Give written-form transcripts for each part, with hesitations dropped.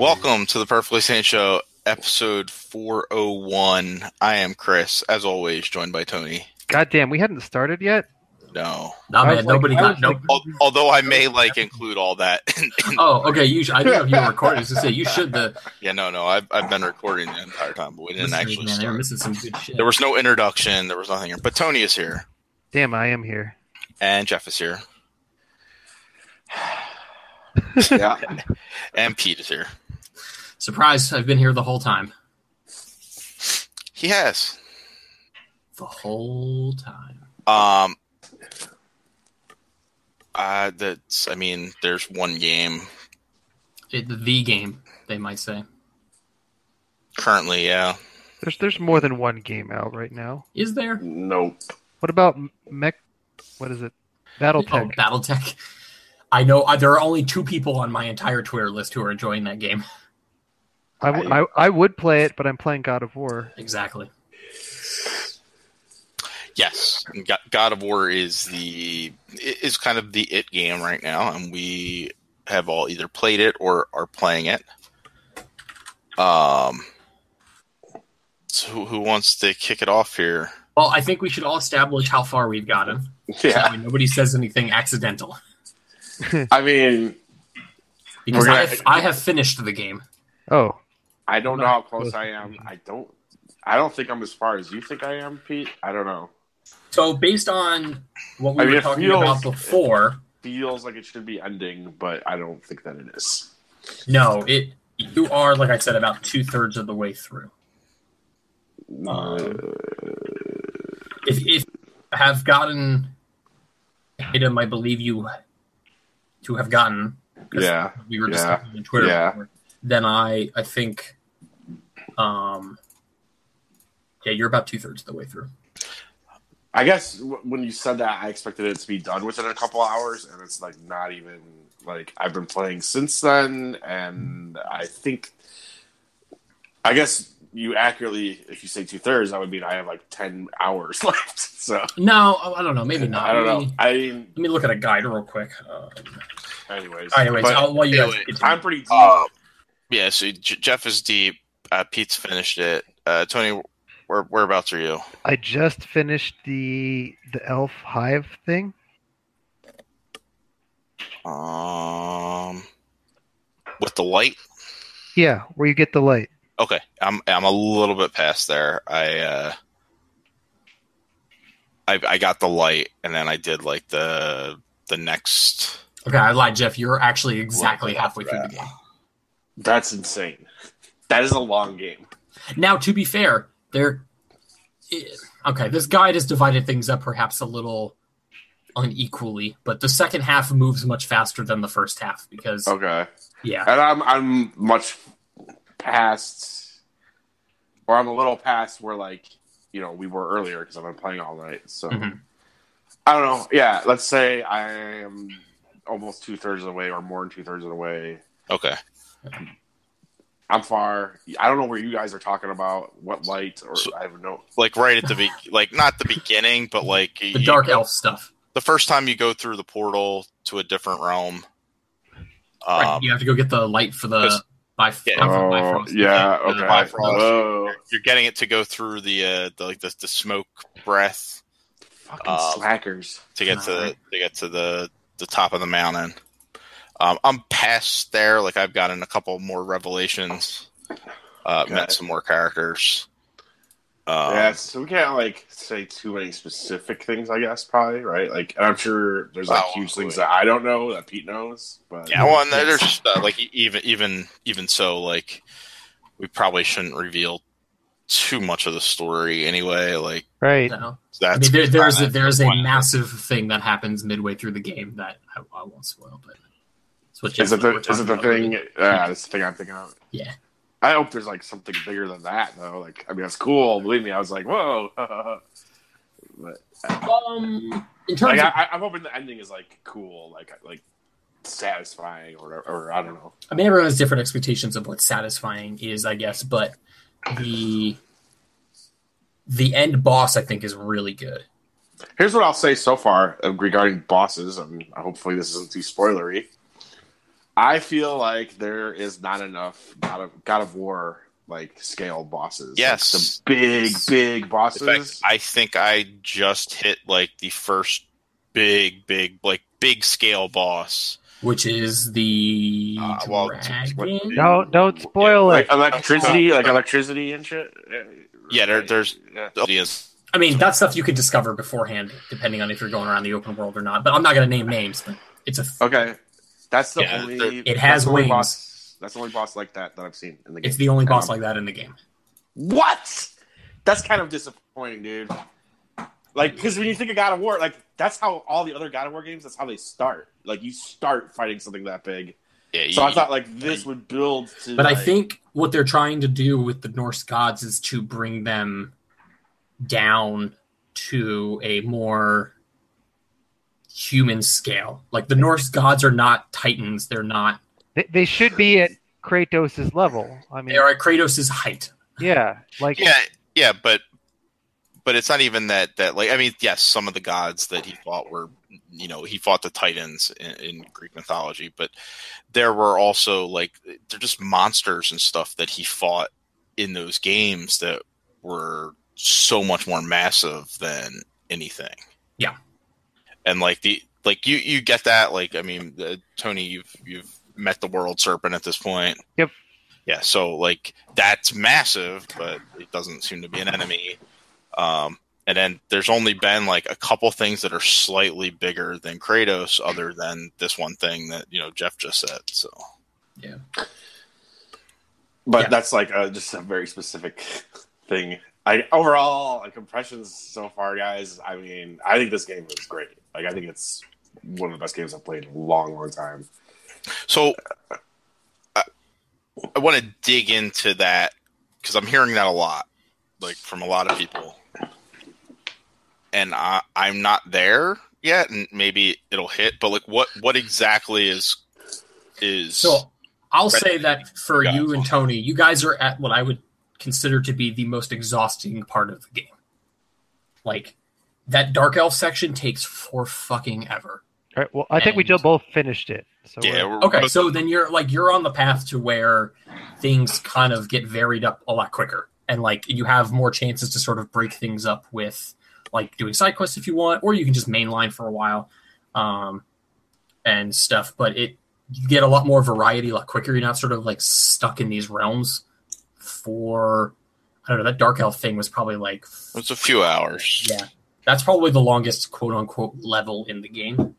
Welcome to the Perfectly Sane Show, episode 401. I am Chris, as always, joined by Tony. Goddamn, we hadn't started yet? No. No, man, nobody got no. Although I may include all that. Oh, okay. I didn't know if you were recording. I was going to say, you should. Yeah, no. I've been recording the entire time, but we didn't actually start. They were missing some good shit. There was no introduction. There was nothing here. But Tony is here. Damn, I am here. And Jeff is here. Yeah. And Pete is here. Surprise, I've been here the whole time. He has. The whole time. There's one game. The game, they might say. Currently, yeah. There's more than one game out right now. Is there? Nope. What about what is it? Battletech. Oh, Battletech. I know there are only 2 people on my entire Twitter list who are enjoying that game. I would play it, but I'm playing God of War. Exactly. Yes, God of War is kind of the it game right now, and we have all either played it or are playing it. So who wants to kick it off here? Well, I think we should all establish how far we've gotten. Yeah. So nobody says anything accidental. I mean, because I have finished the game. Oh. I don't know how close I am. I don't think I'm as far as you think I am, Pete. I don't know. So based on what we were talking about before, feels like it should be ending, but I don't think that it is. No, you are, like I said, about 2/3 of the way through. If have gotten item, I believe you to have gotten. Yeah, we were discussing on Twitter. Before, then I think, you're about 2/3 of the way through. I guess when you said that, I expected it to be done within a couple hours, and it's like not even like I've been playing since then, and I guess you accurately, if you say 2/3, that would mean I have like 10 hours left. So no, I don't know, maybe not. I don't know. Let me look at a guide real quick. Anyways, while you guys I'm pretty deep. Yeah, so Jeff is deep. Pete's finished it. Tony, whereabouts are you? I just finished the elf hive thing. With the light? Yeah, where you get the light. Okay, I'm a little bit past there. I got the light, and then I did like the next. Okay, I lied, Jeff. You're actually exactly halfway through the game. That's insane. That is a long game. Now, to be fair, this guide has divided things up perhaps a little unequally, but the second half moves much faster than the first half because. Okay. Yeah, and I'm much past, or I'm a little past where we were earlier because I've been playing all night. So I don't know. Yeah, let's say I am almost 2/3 of the way, or more than 2/3 of the way. Okay. I'm far. I don't know where you guys are talking about. What light, or I have no. Like right at the not the beginning, but like the dark elf stuff. The first time you go through the portal to a different realm, right, you have to go get the light for the Bifrost. Yeah, okay. Bifrost. You're getting it to go through the smoke breath. Fucking slackers to get to the top of the mountain. I'm past there. Like I've gotten a couple more revelations. Met some more characters. So we can't say too many specific things. I guess probably right. Like I'm sure there's huge things that I don't know that Pete knows. But yeah, well, and there's just, even so, like we probably shouldn't reveal too much of the story anyway. Like right. No. That's there's a massive thing that happens midway through the game that I won't spoil, but. Is it the thing? That's the thing I'm thinking of. Yeah. I hope there's something bigger than that though. That's cool. Believe me, I was like, whoa. But in terms I'm hoping the ending is cool, like satisfying or I don't know. I mean, everyone has different expectations of what satisfying is, I guess, but the end boss I think is really good. Here's what I'll say so far regarding bosses, and hopefully this isn't too spoilery. I feel like there is not enough God of War like scale bosses. Yes, like the big bosses. In fact, I think I just hit like the first big scale boss, which is the dragon. Don't spoil it. Electricity and shit. Yeah, there's. I mean, that's stuff you could discover beforehand, depending on if you're going around the open world or not. But I'm not going to name names. But it's okay. That's the only. It has wings. That's the only boss like that I've seen in the game. It's the only boss like that in the game. What? That's kind of disappointing, dude. Like, because when you think of God of War, like that's how all the other God of War games. That's how they start. Like, you start fighting something that big. Yeah, so I thought like this would build to. But I think what they're trying to do with the Norse gods is to bring them down to a more human scale. Like the Norse gods are not titans. They're not. They should be at Kratos' level. I mean, they are at Kratos' height. Yeah, like but it's not even that. Like, I mean, yes, some of the gods that he fought were, he fought the Titans in Greek mythology, but there were also like they're just monsters and stuff that he fought in those games that were so much more massive than anything. Yeah, and like you get that. Like, I mean, Tony, you've met the World Serpent at this point. Yep. Yeah, so like that's massive, but it doesn't seem to be an enemy. And then there's only been like a couple things that are slightly bigger than Kratos, other than this one thing that Jeff just said. So yeah, but that's like just a very specific thing. Overall, like impressions so far, guys. I mean, I think this game was great. Like, I think it's one of the best games I've played in a long, long time. So I want to dig into that because I'm hearing that a lot, like from a lot of people, and I'm not there yet, and maybe it'll hit. But like, what exactly is? So I'll say that for you and Tony, you guys are at what I would consider to be the most exhausting part of the game. Like that Dark Elf section takes for fucking ever. All right, well, I think we just both finished it. So okay, so then you're on the path to where things kind of get varied up a lot quicker, and like you have more chances to sort of break things up with like doing side quests if you want, or you can just mainline for a while, and stuff. But you get a lot more variety a lot quicker. You're not sort of like stuck in these realms for I don't know. That Dark Elf thing was probably like it's a few hours. Yeah, that's probably the longest quote unquote level in the game.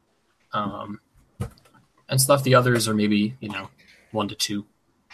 And stuff. The others are maybe 1 to 2.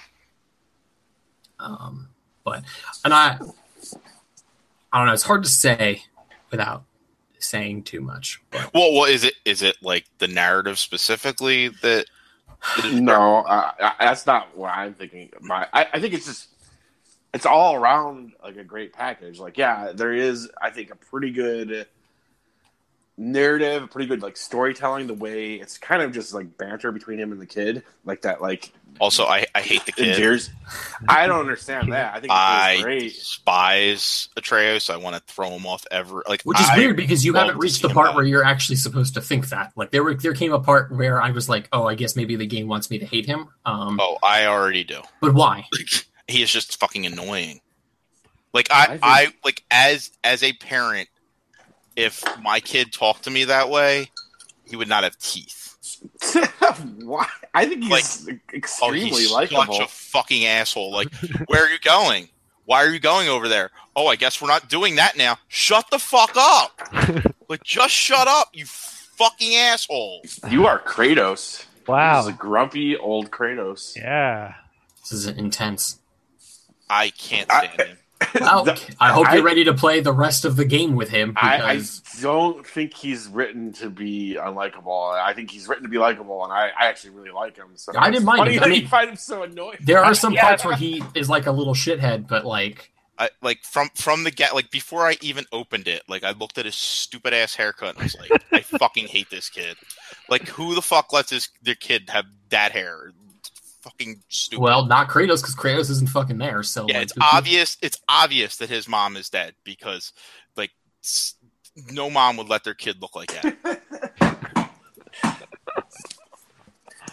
But I don't know. It's hard to say without saying too much. But. Well, is it like the narrative specifically that? No, that's not what I'm thinking. I think it's just it's all around like a great package. Like, yeah, there is I think a pretty good narrative, a pretty good like storytelling. The way it's kind of just like banter between him and the kid, like that. Like also, I hate the kid. I don't understand that. I think I great. despise Atreus. I want to throw him off which is weird because you haven't reached the part where you're actually supposed to think that. Like there came a part where I was like, oh, I guess maybe the game wants me to hate him. I already do. But why? He is just fucking annoying. Like I like as a parent. If my kid talked to me that way, he would not have teeth. Why? I think he's extremely likable. Such a fucking asshole. Like, where are you going? Why are you going over there? Oh, I guess we're not doing that now. Shut the fuck up. Like, just shut up, you fucking asshole. You are Kratos. Wow. This is a grumpy old Kratos. Yeah. This is intense. I can't stand him. Well, I hope you're ready to play the rest of the game with him. Because... I don't think he's written to be unlikable. I think he's written to be likable, and I actually really like him. So I didn't mind him. You find him so annoying. There are some parts where he is like a little shithead, but like... from the get, like before I even opened it, like I looked at his stupid ass haircut and was like, I fucking hate this kid. Like, who the fuck lets their kid have that hair? Fucking stupid. Well, not Kratos, because Kratos isn't fucking there. So yeah, it's obvious. It's obvious that his mom is dead because, like, no mom would let their kid look like that.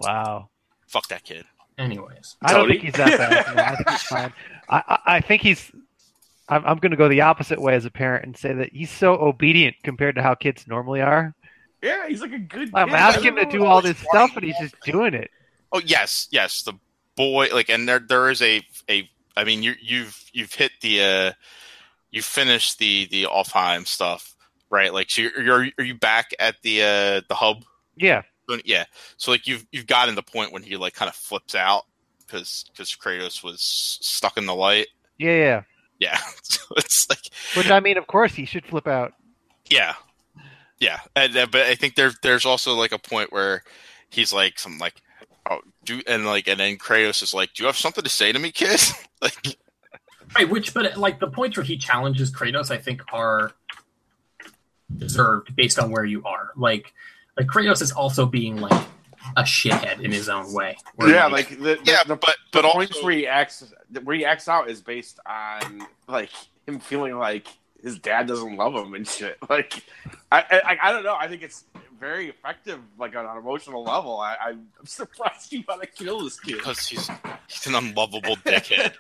Wow. Fuck that kid. Anyways, I don't Tony? think he's that bad. No, I think he's fine. I think he's. I'm going to go the opposite way as a parent and say that he's so obedient compared to how kids normally are. Yeah, he's like a good I'm kid. asking him I to don't do know. all this stuff, and he's just doing it. Oh yes. The boy, like, and there is a. I mean, you've hit the. You finished the Alfheim stuff, right? Like, so are you back at the hub? Yeah. Yeah. So like you've gotten the point when he like kind of flips out because Kratos was stuck in the light. Yeah. Yeah. So it's like, Which, I mean, of course he should flip out. yeah. And, but I think there's also like a point where he's like something like, oh, and then Kratos is like, do you have something to say to me, kid? Like, right? But like the points where he challenges Kratos, I think are deserved based on where you are. Like Kratos is also being like a shithead in his own way. Yeah, like the points also, where he acts out is based on like him feeling like his dad doesn't love him and shit. Like I don't know. I think it's very effective, like on an emotional level. I'm surprised you want to kill this kid because he's an unlovable dickhead.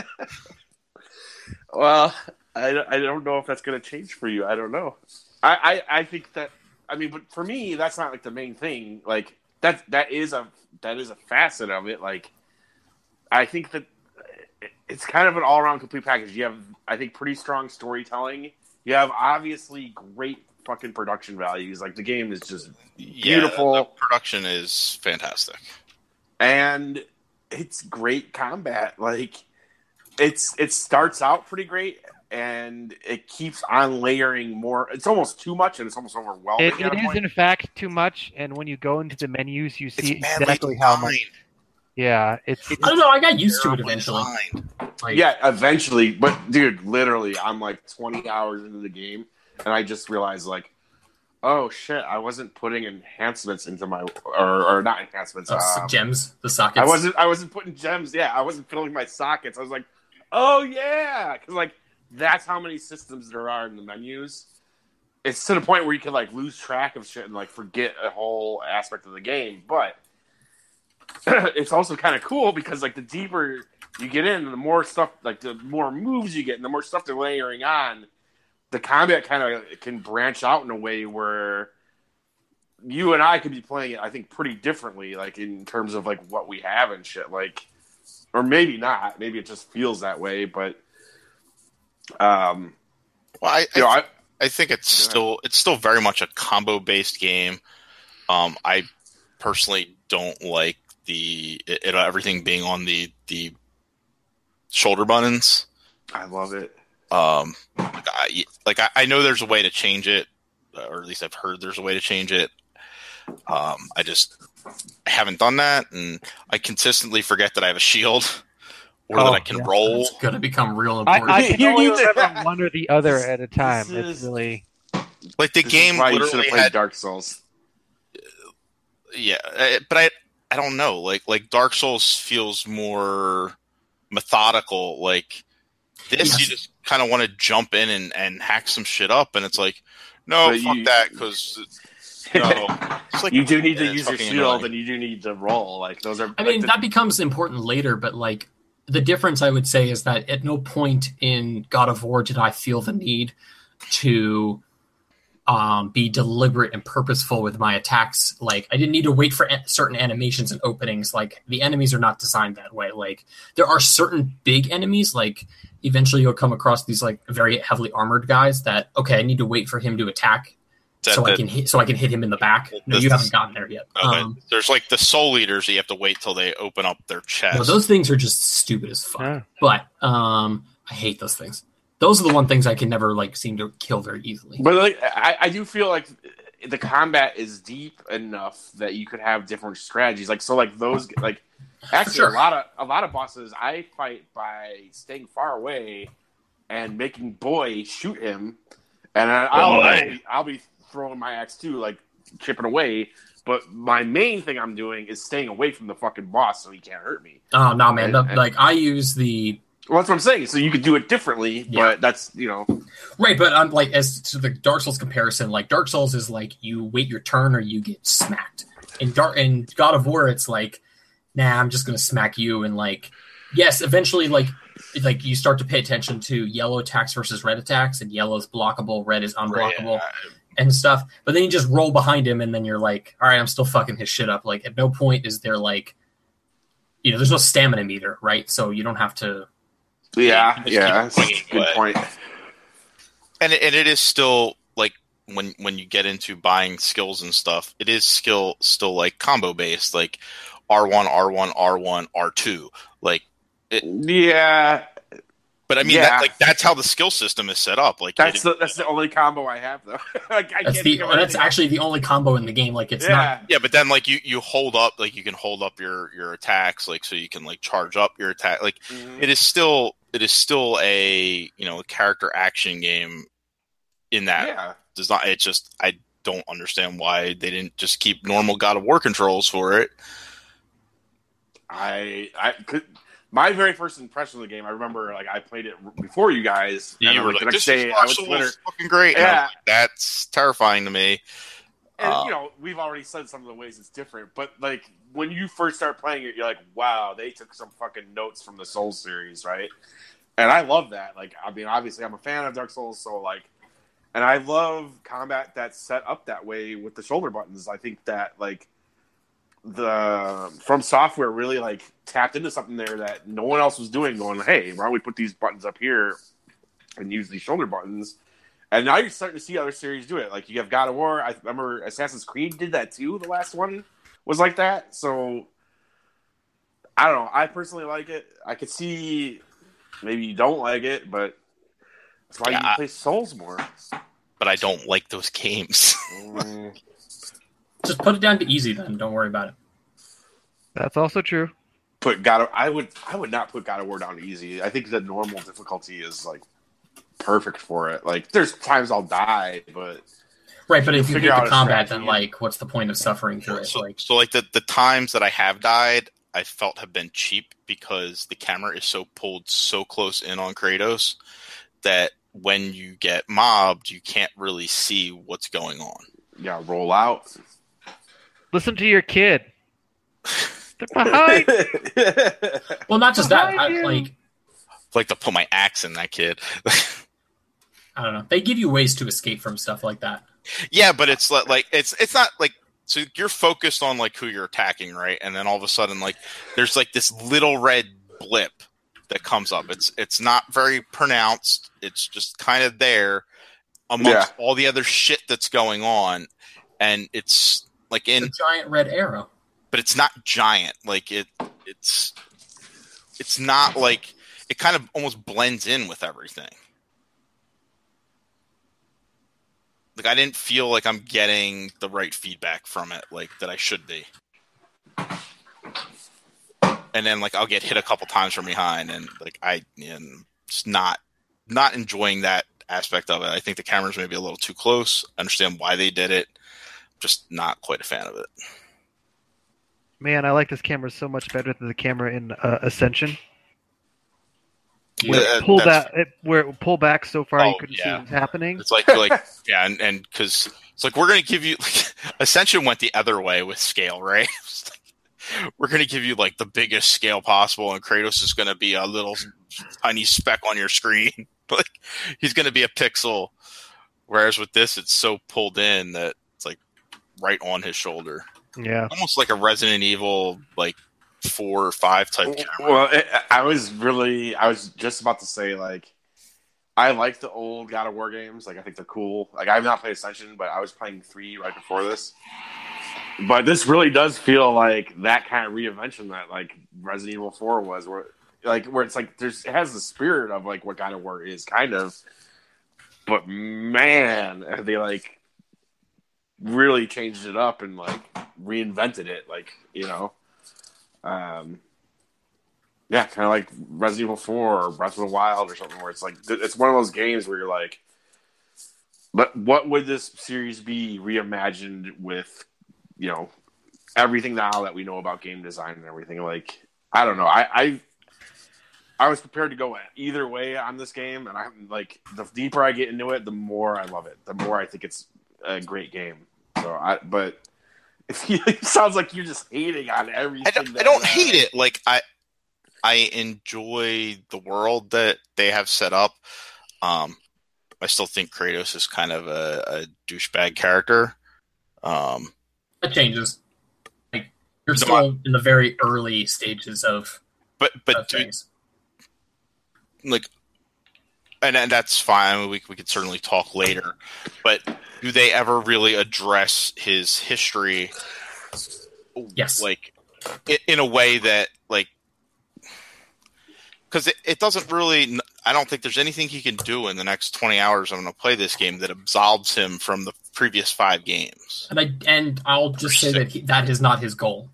Well, I don't know if that's going to change for you. I don't know. I think that. I mean, but for me, that's not like the main thing. Like that is a facet of it. Like I think that it's kind of an all around complete package. You have, I think, pretty strong storytelling. You have obviously great fucking production values. Like the game is just beautiful. Yeah, the production is fantastic, and it's great combat. Like it starts out pretty great. And it keeps on layering more. It's almost too much, and it's almost overwhelming. It is, in fact, too much. And when you go into the menus, you see exactly how much. Yeah, I don't know. I got used to it eventually. Yeah, eventually. But dude, literally, I'm like 20 hours into the game, and I just realized, like, oh shit, I wasn't putting enhancements into my or not enhancements. Gems, the sockets. I wasn't putting gems. Yeah, I wasn't filling my sockets. I was like, oh yeah, because like. That's how many systems there are in the menus. It's to the point where you can like lose track of shit and like forget a whole aspect of the game. But it's also kind of cool because like the deeper you get in, the more stuff, like the more moves you get, and the more stuff they're layering on, the combat kind of can branch out in a way where you and I could be playing it, I think, pretty differently, like in terms of like what we have and shit. Like, or maybe not. Maybe it just feels that way, but. Well, I think it's still very much a combo based game. I personally don't like everything being on the shoulder buttons. I love it. I know there's a way to change it, or at least I've heard there's a way to change it. I haven't done that, and I consistently forget that I have a shield. Or that I can roll. It's going to become real important. I can only remember one or the other at a time. It's really like the game literally had Dark Souls. Yeah, but I don't know. Like Dark Souls feels more methodical. Like this, you just kind of want to jump in and hack some shit up, and it's like, no, but fuck that, because. No, like, you do need to use your shield, and you do need to roll. Like those are. I mean, that becomes important later, but like. The difference, I would say, is that at no point in God of War did I feel the need to be deliberate and purposeful with my attacks. Like, I didn't need to wait for certain animations and openings. Like, the enemies are not designed that way. Like, there are certain big enemies. Like, eventually you'll come across these, like, very heavily armored guys that, okay, I need to wait for him to attack I can hit him in the back. No, you haven't gotten there yet. Okay. There's like the soul eaters. You have to wait till they open up their chest. No, those things are just stupid as fuck. Yeah. But I hate those things. Those are the one things I can never like seem to kill very easily. But like, I do feel like the combat is deep enough that you could have different strategies. Like so, like those like actually sure. a lot of bosses I fight by staying far away and making Boy shoot him, and I'll be throwing my axe too, like chipping away. But my main thing I'm doing is staying away from the fucking boss so he can't hurt me. Oh no, man! Like I use the. Well, that's what I'm saying. So you could do it differently, but that's right. But I'm like as to the Dark Souls comparison, like Dark Souls is like you wait your turn or you get smacked. in God of War, it's like, nah, I'm just gonna smack you, and like, yes, eventually, like you start to pay attention to yellow attacks versus red attacks, and yellow is blockable, red is unblockable, and stuff. But then you just roll behind him, and then you're like, all right, I'm still fucking his shit up. Like, at no point is there like, there's no stamina meter, right? So you don't have to. Yeah, that's a good point. And it is still like when you get into buying skills and stuff, it is still like combo based, like R1, R1, R1, R2. Like yeah. But I mean, that's how the skill system is set up. Like that's the only combo I have, though. Like, that's actually the only combo in the game. Like it's not. Yeah, but then like you hold up, like you can hold up your attacks, like so you can like charge up your attack. Like it is still a a character action game in that design. It's just I don't understand why they didn't just keep normal God of War controls for it. I could. My very first impression of the game, I remember, like I played it before you guys. You were like, the next "This day, is I went to Twitter. Fucking great!" Yeah, like, that's terrifying to me. And we've already said some of the ways it's different, but like when you first start playing it, you're like, "Wow, they took some fucking notes from the Souls series, right?" And I love that. Like, I mean, obviously, I'm a fan of Dark Souls, so like, and I love combat that's set up that way with the shoulder buttons. I think that like. The From Software really like tapped into something there that no one else was doing, going, hey, why don't we put these buttons up here and use these shoulder buttons? And now you're starting to see other series do it. Like you have God of War. I remember Assassin's Creed did that too. The last one was like that. So I don't know. I personally like it. I could see maybe you don't like it, but that's why you play Souls more. But I don't like those games. Just put it down to easy then. Don't worry about it. That's also true. I would not put God of War down to easy. I think the normal difficulty is like perfect for it. Like there's times I'll die, but right. But if you hate the combat, then like, what's the point of suffering through it? So the times that I have died, I felt have been cheap because the camera is so pulled so close in on Kratos that when you get mobbed, you can't really see what's going on. Yeah, roll out. Listen to your kid. They're behind. Well, not just that. I like to put my axe in that kid. I don't know. They give you ways to escape from stuff like that. Yeah, but it's like it's not like so you're focused on like who you're attacking, right? And then all of a sudden, like there's like this little red blip that comes up. It's not very pronounced. It's just kind of there amongst all the other shit that's going on, and it's like in a giant red arrow. But it's not giant. Like it's not like it kind of almost blends in with everything. Like I didn't feel like I'm getting the right feedback from it, like that I should be. And then like I'll get hit a couple times from behind, and like I'm just not enjoying that aspect of it. I think the camera's maybe a little too close. I understand why they did it. Just not quite a fan of it. Man, I like this camera so much better than the camera in Ascension. Where it pulled back so far you couldn't see what was happening. It's like yeah, and because it's like we're gonna give you like, Ascension went the other way with scale, right? We're gonna give you like the biggest scale possible, and Kratos is gonna be a little tiny speck on your screen. Like he's gonna be a pixel. Whereas with this, it's so pulled in that it's like right on his shoulder. Yeah, almost like a Resident Evil like 4 or 5 type camera. Well, I was just about to say like I like the old God of War games. Like I think they're cool. Like I've not played Ascension, but I was playing 3 right before this. But this really does feel like that kind of reinvention that like Resident Evil 4 was, where it's like it has the spirit of like what God of War is kind of. But man, they like really changed it up and like reinvented it, like yeah, kind of like Resident Evil 4 or Breath of the Wild or something, where it's like it's one of those games where you're like, but what would this series be reimagined with, everything now that we know about game design and everything? Like, I don't know. I was prepared to go either way on this game, and I'm like, the deeper I get into it, the more I love it. The more I think it's a great game. So, but It sounds like you're just hating on everything. I don't hate it. Like I enjoy the world that they have set up. I still think Kratos is kind of a douchebag character. That changes. Like you're still in the very early stages of things. Like, and that's fine. We could certainly talk later. But do they ever really address his history? Yes. Like in a way that like. Because it doesn't really. I don't think there's anything he can do in the next 20 hours I'm going to play this game that absolves him from the previous 5 games. And I'll just say that that is not his goal.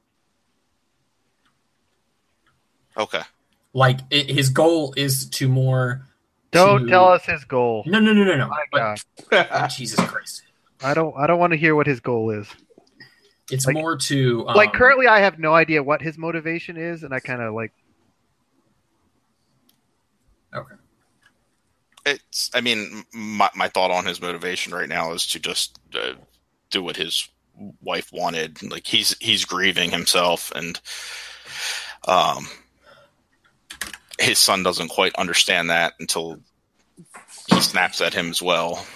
Okay. Like his goal is to more. Don't tell us his goal. No. My God. Oh, Jesus Christ! I don't want to hear what his goal is. It's like, more to like currently I have no idea what his motivation is, and I kind of like. Okay. I mean, my thought on his motivation right now is to just do what his wife wanted. Like he's grieving himself, and his son doesn't quite understand that until he snaps at him as well.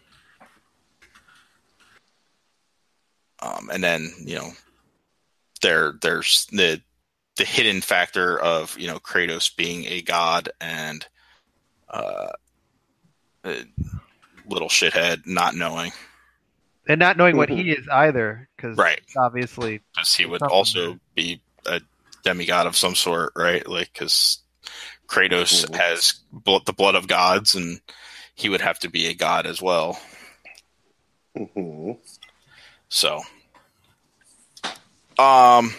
And then there's the hidden factor of Kratos being a god and a little shithead not knowing what he is either, because right, obviously because he would also be a demigod of some sort, right? Like because Kratos has the blood of gods, and he would have to be a god as well. Mm-hmm. So, I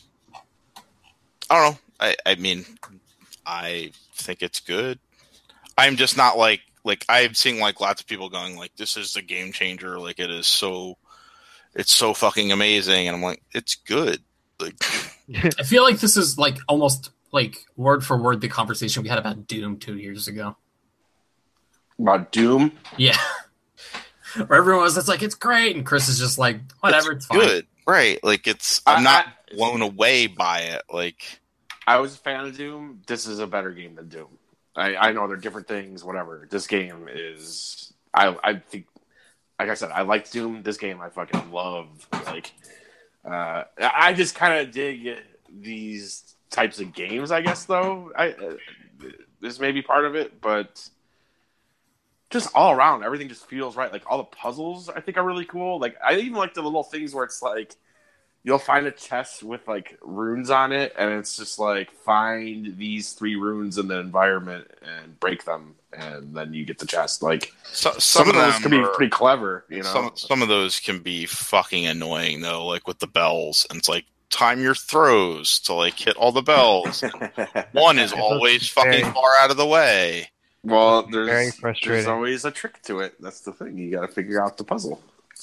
don't know. I mean, I think it's good. I'm just not like I'm seeing like lots of people going like, this is a game changer. Like it's so fucking amazing. And I'm like, it's good. Like, I feel like this is like almost like word for word the conversation we had about Doom 2 years ago. About Doom? Yeah. Where everyone was just like, it's great. And Chris is just like, whatever, it's fine. Good. Right. Like I'm not blown away by it. Like I was a fan of Doom. This is a better game than Doom. I know they're different things, whatever. This game is I think, like I said, I liked Doom. This game I fucking love. Like I just kind of dig these types of games, I guess, though. This may be part of it, but just all around, everything just feels right. Like all the puzzles I think are really cool. Like I even like the little things where it's like you'll find a chest with like runes on it, and it's just like find these 3 runes in the environment and break them, and then you get the chest. Like some of those can be pretty clever, Some of those can be fucking annoying though, like with the bells, and it's like time your throws to like hit all the bells. One is always fucking far out of the way. Well, very frustrating. There's always a trick to it. That's the thing. You got to figure out the puzzle.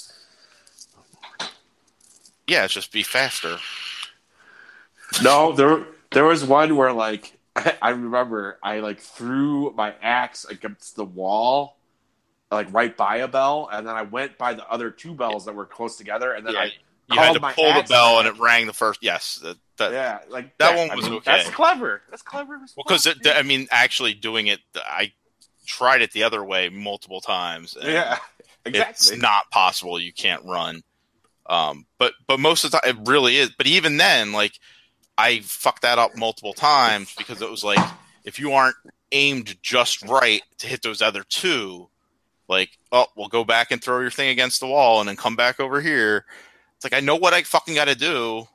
Yeah, just be faster. No, there was one where like I remember I like threw my axe against the wall, like right by a bell, and then I went by the other 2 bells that were close together, and then you had to pull the bell and it rang the first. Yes, that one was okay. That's clever. That's clever. Well, because I mean, actually doing it, I tried it the other way multiple times. Yeah, exactly. It's not possible. You can't run. But most of the time it really is. But even then, like I fucked that up multiple times because it was like if you aren't aimed just right to hit those other 2, like we'll go back and throw your thing against the wall and then come back over here. It's like I know what I fucking got to do.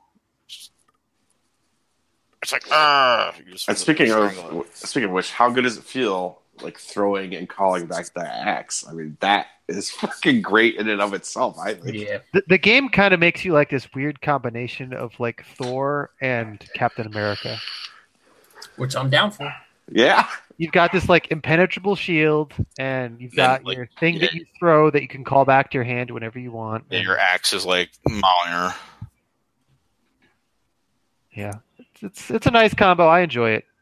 It's like And speaking of which, how good does it feel like throwing and calling back the axe? I mean, that is fucking great in and of itself, I think. Yeah. The game kind of makes you like this weird combination of like Thor and Captain America, which I'm down for. Yeah. You've got this like impenetrable shield, and you've got your thing that you throw that you can call back to your hand whenever you want. Yeah, your axe is like Mjolnir. Yeah, it's a nice combo. I enjoy it.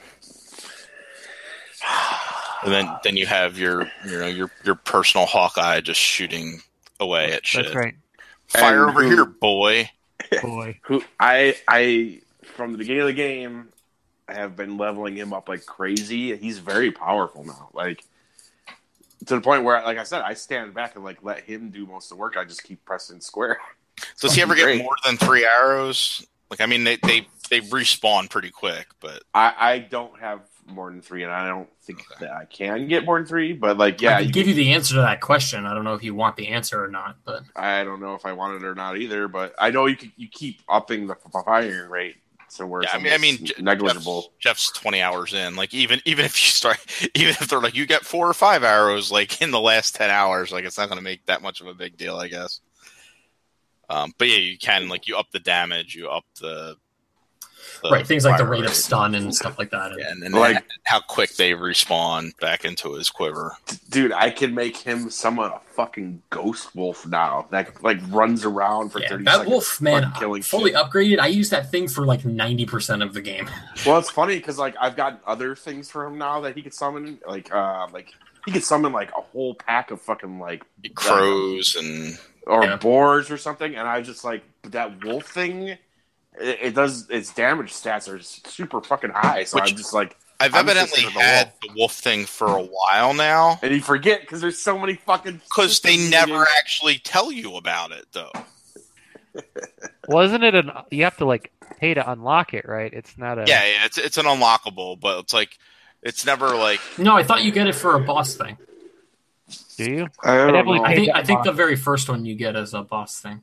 And then you have your personal Hawkeye just shooting away at shit. That's right. Fire over here, boy. Boy. Who I from the beginning of the game, I have been leveling him up like crazy. He's very powerful now. Like to the point where, like I said, I stand back and like let him do most of the work. I just keep pressing square. Does he ever get more than 3 arrows? Like, I mean, they respawn pretty quick, but I don't have more than 3, and I don't think that I can get more than 3. But like, yeah, I can give you the answer to that question. I don't know if you want the answer or not, but I don't know if I want it or not either. But I know you keep upping the firing rate to where it's negligible. Jeff's 20 hours in. Like even if you start, even if they're like you get 4 or 5 arrows, like in the last 10 hours, like it's not going to make that much of a big deal, I guess. But yeah, you can like you up the damage, you up the right, things like the rate of stun and stuff like that. And like how quick they respawn back into his quiver. Dude, I can make him summon a fucking ghost wolf now that like runs around for 30 seconds. That wolf, man, fully upgraded. I use that thing for like 90% of the game. Well, it's funny because like I've got other things for him now that he can summon. Like he could summon like a whole pack of fucking like crows or boars or something, and I just like that wolf thing. It does its damage stats are super fucking high, so I'm just like I've evidently had the wolf thing for a while now, and you forget because there's so many fucking because they never actually tell you about it though. Wasn't it you have to like pay to unlock it, right? It's not a it's an unlockable, but it's like it's never like no. I thought you get it for a boss thing. Do you? I think the very first one you get is a boss thing.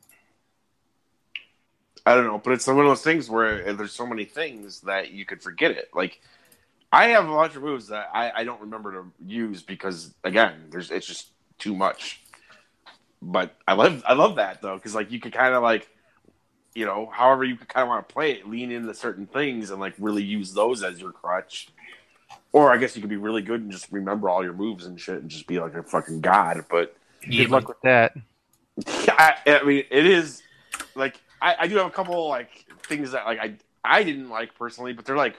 I don't know, but it's one of those things where there's so many things that you could forget it. Like, I have a bunch of moves that I don't remember to use because, again, it's just too much. But I love that though, because like you could kind of like, you know, however you could kind of want to play it, lean into certain things and like really use those as your crutch. Or I guess you could be really good and just remember all your moves and shit and just be like a fucking god. But good luck with that. I mean, it is like. I do have a couple like things that like I didn't like personally, but they're like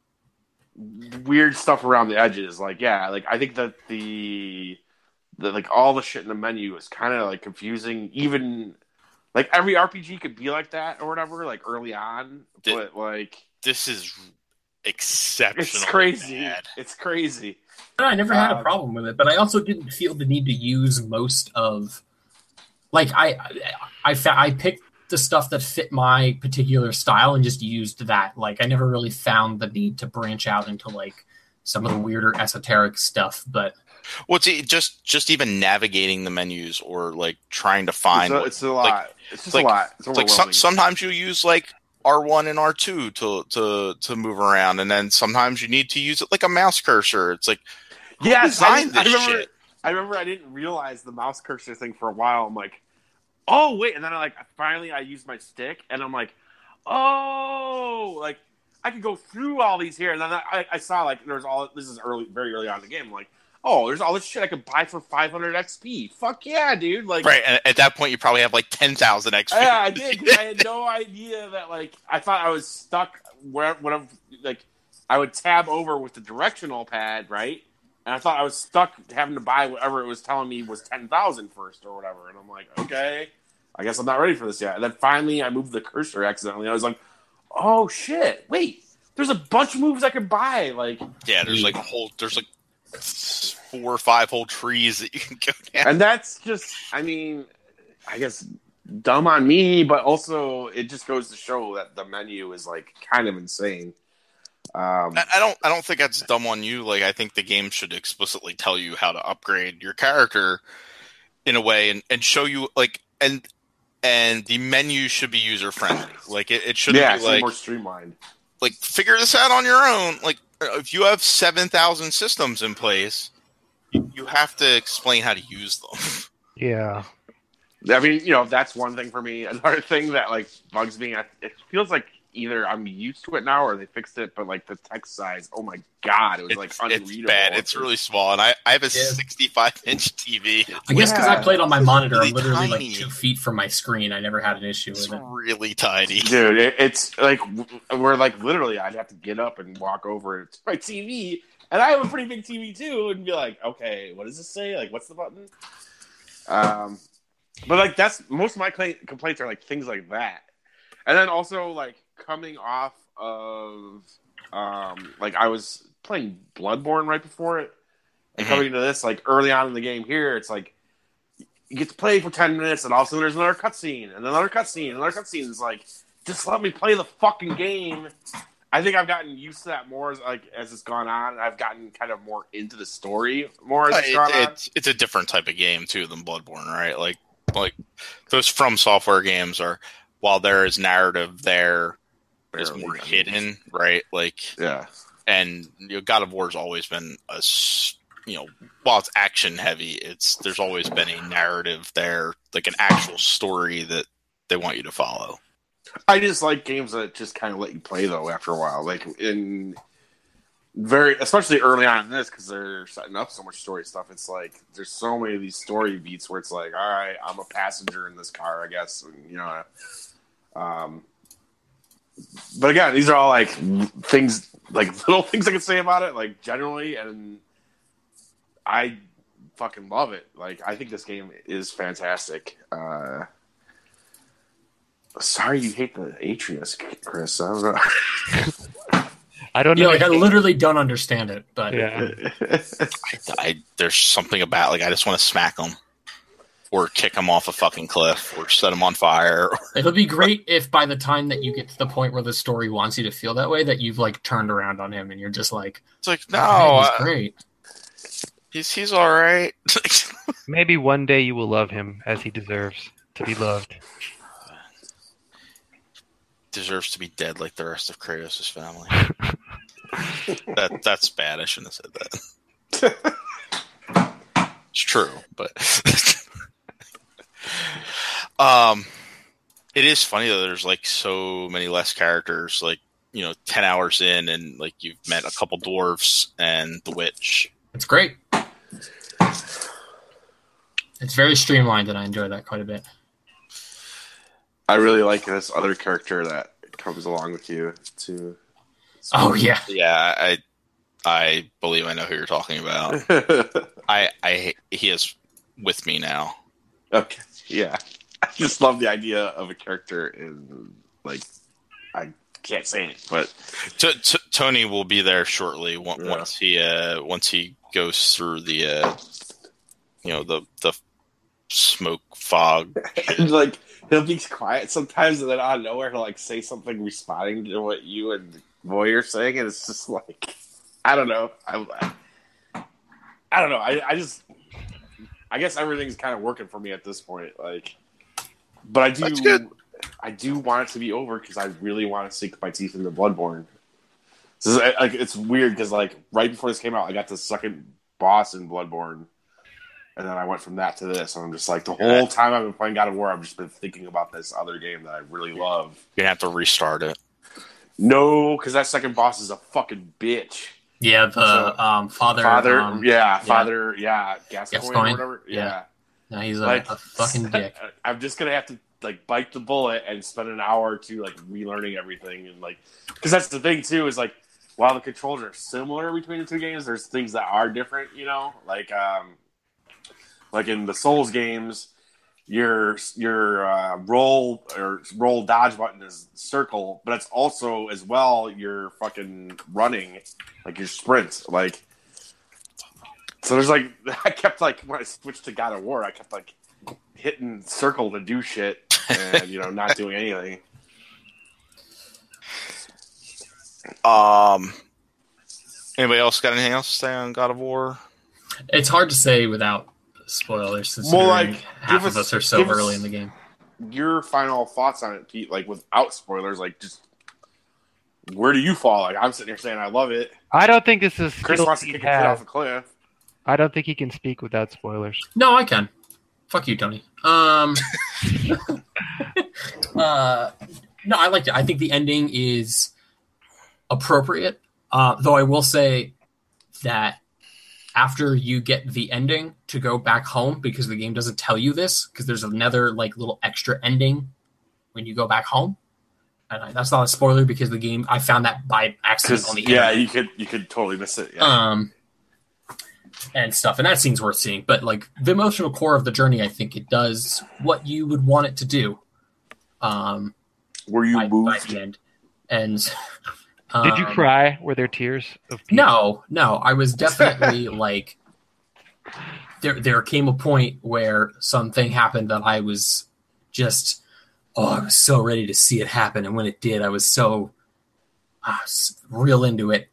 weird stuff around the edges. Like like I think that the like all the shit in the menu is kind of like confusing. Even like every RPG could be like that or whatever, like early on. But like this is exceptional. It's crazy. Bad. It's crazy. I never had a problem with it, but I also didn't feel the need to use most of like I picked the stuff that fit my particular style and just used that. Like I never really found the need to branch out into like some of the weirder esoteric stuff. But just even navigating the menus or like trying to find it's a lot. Like, it's just like, a lot. It's like sometimes you use like R1 and R2 to move around, and then sometimes you need to use it like a mouse cursor. It's like I remember I didn't realize the mouse cursor thing for a while. I'm like, oh wait, and then I used my stick, and I'm like, oh, like I could go through all these here, and then I saw like there's all this is very early on in the game. I'm like, oh, there's all this shit I could buy for 500 XP. Fuck yeah, dude! Like, right, and at that point you probably have like 10,000 XP. Yeah, I did. 'Cause I had no idea that like I thought I was stuck whenever like I would tab over with the directional pad, right? And I thought I was stuck having to buy whatever it was telling me was 10,000 first or whatever. And I'm like, okay, I guess I'm not ready for this yet. And then finally I moved the cursor accidentally. I was like, oh shit, wait, there's a bunch of moves I could buy. Like, yeah, there's like 4 or 5 whole trees that you can go down. And that's just, I mean, I guess dumb on me, but also it just goes to show that the menu is like kind of insane. I don't think that's dumb on you. Like, I think the game should explicitly tell you how to upgrade your character in a way and show you like and the menu should be user friendly. Like it shouldn't be like more streamlined. Like figure this out on your own. Like if you have 7,000 systems in place, you have to explain how to use them. Yeah. I mean, you know, that's one thing for me. Another thing that like bugs me, it feels like either I'm used to it now or they fixed it, but like the text size, oh my god, it was like unreadable. It's bad. It's really small, and I have a 65-inch TV. I guess because I played on my monitor, I'm literally like 2 feet from my screen. I never had an issue with it. Really tiny, dude. It's like we're like literally, I'd have to get up and walk over to my TV, and I have a pretty big TV too, and be like, okay, what does this say? Like, what's the button? But like that's most of my complaints are like things like that, and then also like coming off of like I was playing Bloodborne right before it, and coming into this like early on in the game here, it's like you get to play for 10 minutes, and all of a sudden there's another cutscene, and another cutscene, and another cutscene. It's like just let me play the fucking game. I think I've gotten used to that more as it's gone on. I've gotten kind of more into the story more as it's gone on. It's a different type of game too than Bloodborne, right? Like those From Software games are, while there is narrative there, is more hidden, right? Like yeah, and God of War's always been while it's action heavy, there's always been a narrative there, like an actual story that they want you to follow. I just like games that just kind of let you play though after a while, like especially early on in this, because they're setting up so much story stuff. It's like there's so many of these story beats where it's like, all right, I'm a passenger in this car, I guess, and, but again, these are all like things, like little things I can say about it, like generally, and I fucking love it. Like I think this game is fantastic. Sorry you hate the Atreus, Chris. I don't know. I don't know. I literally don't understand it, but yeah. There's something about like I just want to smack him, or kick him off a fucking cliff, or set him on fire. It'll be great if by the time that you get to the point where the story wants you to feel that way, that you've like turned around on him and you're just like, it's like no, he's great. He's all right. Maybe one day you will love him as he deserves to be loved. Deserves to be dead like the rest of Kratos' family. That's bad. I shouldn't have said that. It's true, but it is funny though. There's like so many less characters. Like 10 hours in, and like you've met a couple dwarves and the witch. It's great. It's very streamlined, and I enjoy that quite a bit. I really like this other character that comes along with you too. Oh yeah, yeah. I believe I know who you're talking about. He is with me now. Okay, yeah. I just love the idea of a character in like I can't say it, but Tony will be there shortly once he goes through the the smoke fog. And, like he'll be quiet sometimes, and then out of nowhere he'll like say something responding to what you and Boy are saying, and it's just like I don't know. I don't know. I guess everything's kind of working for me at this point. Like, but I do want it to be over because I really want to sink my teeth into Bloodborne. This is, like, it's weird because like right before this came out, I got the second boss in Bloodborne. And then I went from that to this, and I'm just like, the whole time I've been playing God of War, I've just been thinking about this other game that I really love. You're going to have to restart it. No, because that second boss is a fucking bitch. Yeah, the father, Gascoigne or whatever. Yeah. No, he's a fucking dick. I'm just going to have to, like, bite the bullet and spend an hour or two, like, relearning everything. And, like, because that's the thing, too, is, like, while the controls are similar between the two games, there's things that are different, like in the Souls games, your roll dodge button is circle, but it's also as well your fucking running, like your sprint. Like, so there's like I kept like when I switched to God of War, I kept like hitting circle to do shit and not doing anything. Anybody else got anything else to say on God of War? It's hard to say without spoilers, considering half of us are so early in the game. Your final thoughts on it, Pete, like without spoilers, like just where do you fall? Like I'm sitting here saying I love it. I don't think this is Chris wants to kick it off a cliff. I don't think he can speak without spoilers. No, I can. Fuck you, Tony. No, I liked it. I think the ending is appropriate. Though I will say that after you get the ending to go back home, because the game doesn't tell you this, because there's another like little extra ending when you go back home, and that's not a spoiler because the game I found that by accident on the internet. Yeah, you could totally miss it. Yeah. and stuff, and that scene's worth seeing. But like the emotional core of the journey, I think it does what you would want it to do. Were you by moved? the end? And Did you cry? Were there tears of peace? No. I was definitely like, there came a point where something happened that I was just, I was so ready to see it happen, and when it did, I was so real into it.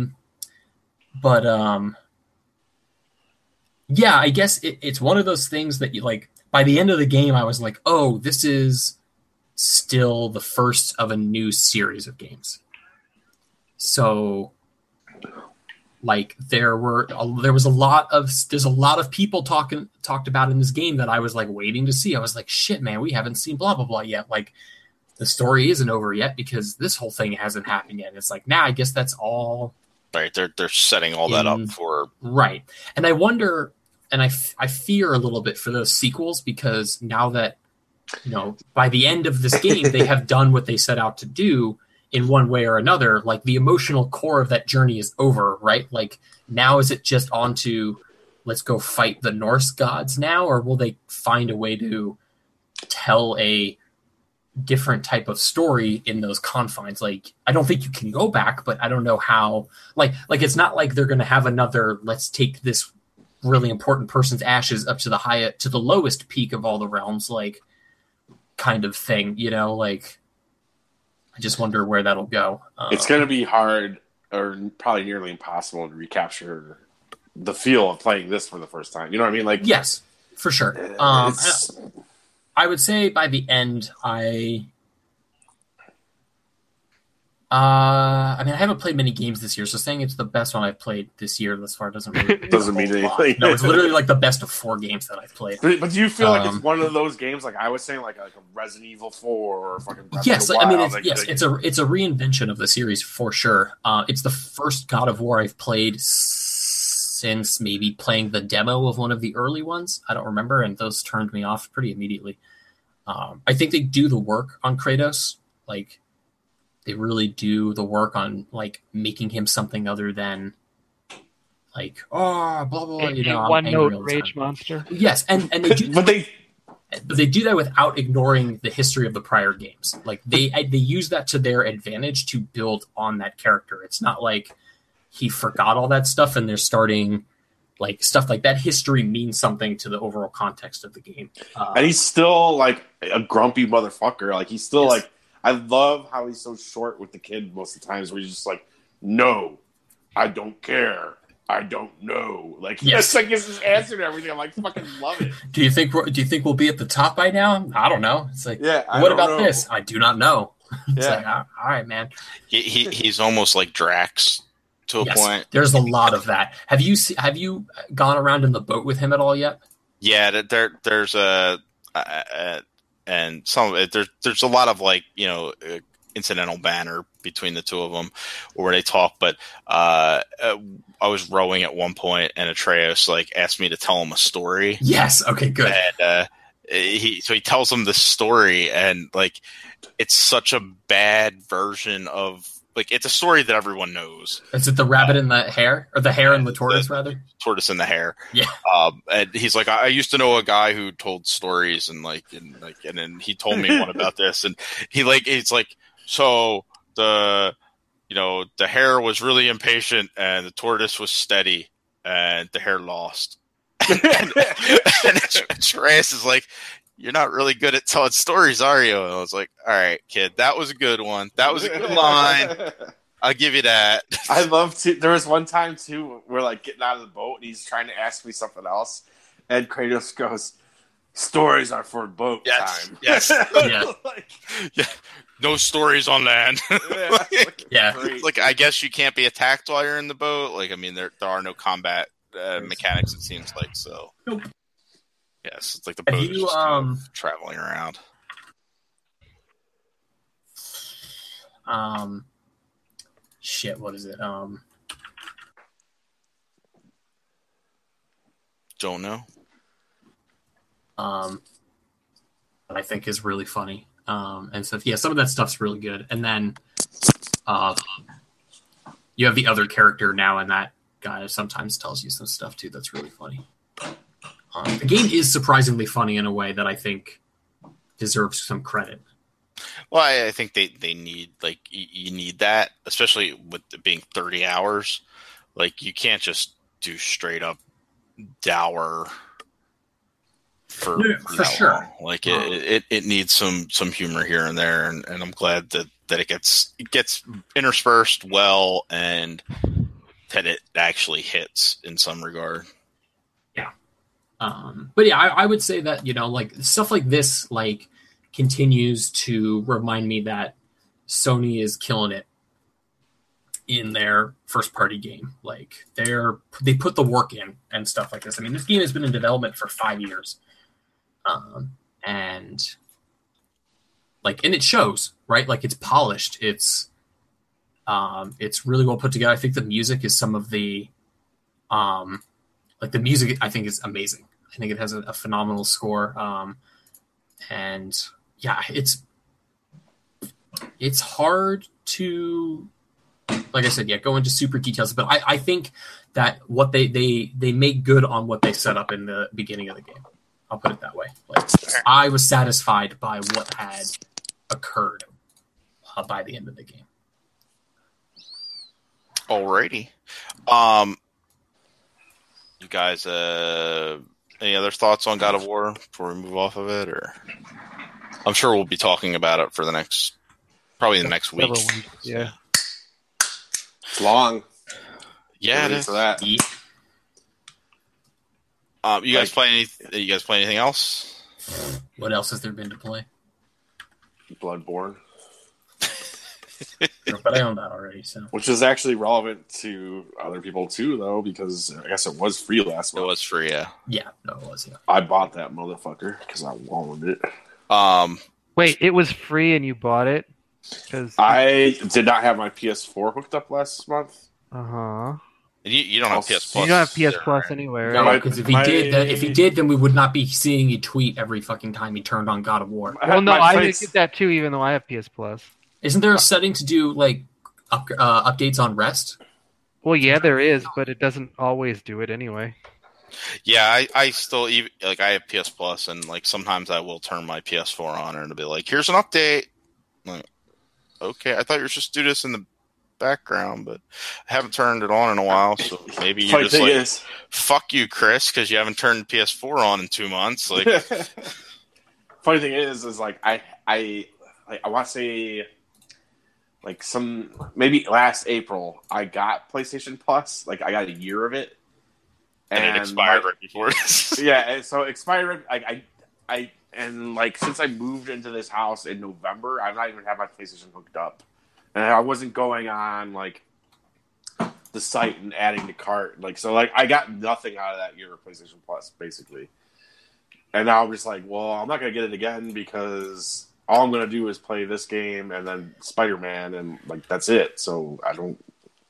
Yeah, I guess it's one of those things that you like. By the end of the game, I was like, oh, this is still the first of a new series of games. So, like, there's a lot of people talked about in this game that I was like waiting to see. I was like, shit, man, we haven't seen blah blah blah yet. Like, the story isn't over yet because this whole thing hasn't happened yet. It's like, I guess that's all right. They're setting all that up for right. And I wonder, and I fear a little bit for those sequels, because now that, by the end of this game, they have done what they set out to do in one way or another. Like, the emotional core of that journey is over, right? Like, now is it just on to, let's go fight the Norse gods now, or will they find a way to tell a different type of story in those confines? Like, I don't think you can go back, but I don't know how. Like it's not like they're going to have another, let's take this really important person's ashes up to the lowest peak of all the realms, like, kind of thing, like, I just wonder where that'll go. It's going to be hard, or probably nearly impossible, to recapture the feel of playing this for the first time. You know what I mean? Like, yes, for sure. I would say by the end, I haven't played many games this year, so saying it's the best one I've played this year thus far doesn't really doesn't mean anything. No, it's literally like the best of 4 games that I've played. But do you feel like it's one of those games, like I was saying, like a Resident Evil 4 or fucking Breath yes, of the Wild? It's a reinvention of the series for sure. It's the first God of War I've played since maybe playing the demo of one of the early ones. I don't remember, and those turned me off pretty immediately. I think they do the work on Kratos, like. They really do the work on like making him something other than like blah blah blah. One note rage monster. Yes, and they do, but they do that without ignoring the history of the prior games. Like they use that to their advantage to build on that character. It's not like he forgot all that stuff and they're starting like stuff like that. History means something to the overall context of the game. And he's still like a grumpy motherfucker. Like he's still like. I love how he's so short with the kid most of the times, where he's just like, "No, I don't care. I don't know." Like, yes, like his answer to everything. I'm like, fucking love it. Do you think we'll be at the top by now? I don't know. It's like, what about this? I do not know. It's like, all right, man. He's almost like Drax to a point. There's a lot of that. Have you gone around in the boat with him at all yet? Yeah, there's and some of it, there's a lot of like, incidental banter between the two of them where they talk. But I was rowing at one point and Atreus like asked me to tell him a story. Yes. Okay, good. And he tells him the story, and like, it's such a bad version of, like, it's a story that everyone knows. Is it the rabbit and the hare, or the hare and the tortoise, rather? Tortoise and the hare. Yeah. And he's like, I used to know a guy who told stories, and then he told me one about this, and he's like, so the hare was really impatient, and the tortoise was steady, and the hare lost. and Atreus is like, you're not really good at telling stories, are you? And I was like, all right, kid, that was a good one. That was a good line. I'll give you that. I love to. There was one time too, we're like getting out of the boat and he's trying to ask me something else, and Kratos goes, "Stories are for boat time." Yes. Yeah. No stories on land. Like, I guess you can't be attacked while you're in the boat. Like, I mean, there are no combat mechanics, it seems like. So. Nope. Yes, it's like the boat is just kind of traveling around. Shit, what is it? Don't know. I think is really funny. And so, yeah, some of that stuff's really good. And then you have the other character now in that guy sometimes tells you some stuff too that's really funny. The game is surprisingly funny in a way that I think deserves some credit. Well, I think they need, like, you need that, especially with it being 30 hours. Like, you can't just do straight up dour for sure. Long. Like, it needs some humor here and there, and I'm glad that it gets interspersed well, and that it actually hits in some regard. Yeah. But yeah, I would say that, like stuff like this, like, continues to remind me that Sony is killing it in their first party game. Like, they put the work in and stuff like this. I mean, this game has been in development for 5 years. And it shows, right? Like, it's polished. It's really well put together. I think the music is some of the, the music I think is amazing. I think it has a phenomenal score. And yeah, it's hard to, like I said, go into super details, but I think that what they make good on what they set up in the beginning of the game. I'll put it that way. Like, I was satisfied by what had occurred by the end of the game. Alrighty. You guys, any other thoughts on God of War before we move off of it? Or I'm sure we'll be talking about it for probably the next week. Yeah. It's long. Yeah, it is. For that. You guys play anything else? What else has there been to play? Bloodborne. But I own that already, so. Which is actually relevant to other people too, though, because I guess it was free last month. It was free, yeah. Yeah, no, it was, yeah. I bought that motherfucker because I wanted it. Wait, it was free and you bought it? Because I did not have my PS4 hooked up last month. Uh-huh. You don't have PS Plus. You don't have PS there, Plus right? anywhere. No, Right? because if he did, then we would not be seeing a tweet every fucking time he turned on God of War. Well, no, I didn't get that too, even though I have PS Plus. Isn't there a setting to do like updates on rest? Well, yeah, there is, but it doesn't always do it anyway. Yeah, I still I have PS Plus, and like sometimes I will turn my PS4 on and it'll be like, "Here's an update." I'm like, okay, I thought you were just do this in the background, but I haven't turned it on in a while, so maybe you're just like, fuck you, Chris, because you haven't turned PS4 on in 2 months. Like, funny thing is like I want to say like maybe last April I got PlayStation Plus, like I got a year of it, and it expired right before. Yeah, so it expired. I and like since I moved into this house in November, I've not even had my PlayStation hooked up. And I wasn't going on like the site and adding to cart, like so. Like I got nothing out of that year of PlayStation Plus, basically. And now I'm just like, well, I'm not gonna get it again because all I'm gonna do is play this game and then Spider-Man, and like that's it. So I don't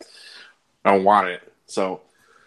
want it. So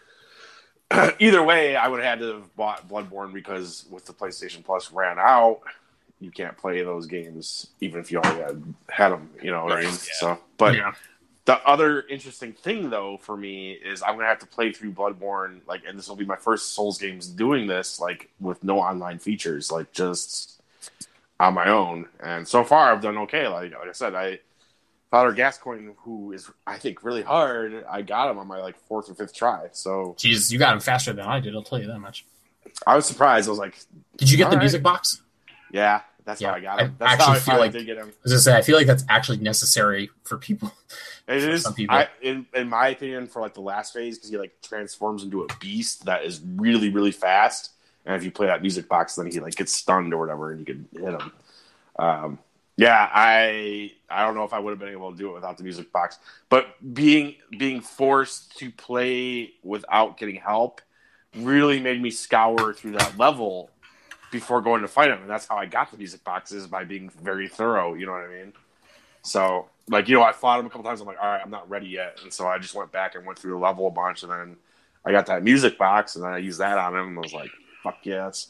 either way, I would have had to have bought Bloodborne because with the PlayStation Plus ran out. You can't play those games even if you already had them, you know what I mean? Yeah. So, but the other interesting thing though for me is I'm gonna have to play through Bloodborne, like, and this will be my first Souls games doing this, like, with no online features, like just on my own. And so far, I've done okay. Like I said, Father Gascoigne, who is I think really hard, I got him on my like 4th or 5th try. So, jeez, you got him faster than I did. I'll tell you that much. I was surprised. I was like, did you get the music box? Yeah. That's how I got him. I That's actually feel like, did get him. I was gonna say, I feel like that's actually necessary for people. It is. Some people. In my opinion, for like the last phase, because he like transforms into a beast that is really, really fast. And if you play that music box, then he like gets stunned or whatever, and you can hit him. Yeah, I don't know if I would have been able to do it without the music box, but being forced to play without getting help really made me scour through that level before going to fight him, and that's how I got the music boxes, by being very thorough, you know what I mean? So, like, you know, I fought him a couple times, I'm like, all right, I'm not ready yet, and so I just went back and went through the level a bunch, and then I got that music box, and then I used that on him, and I was like, fuck yes.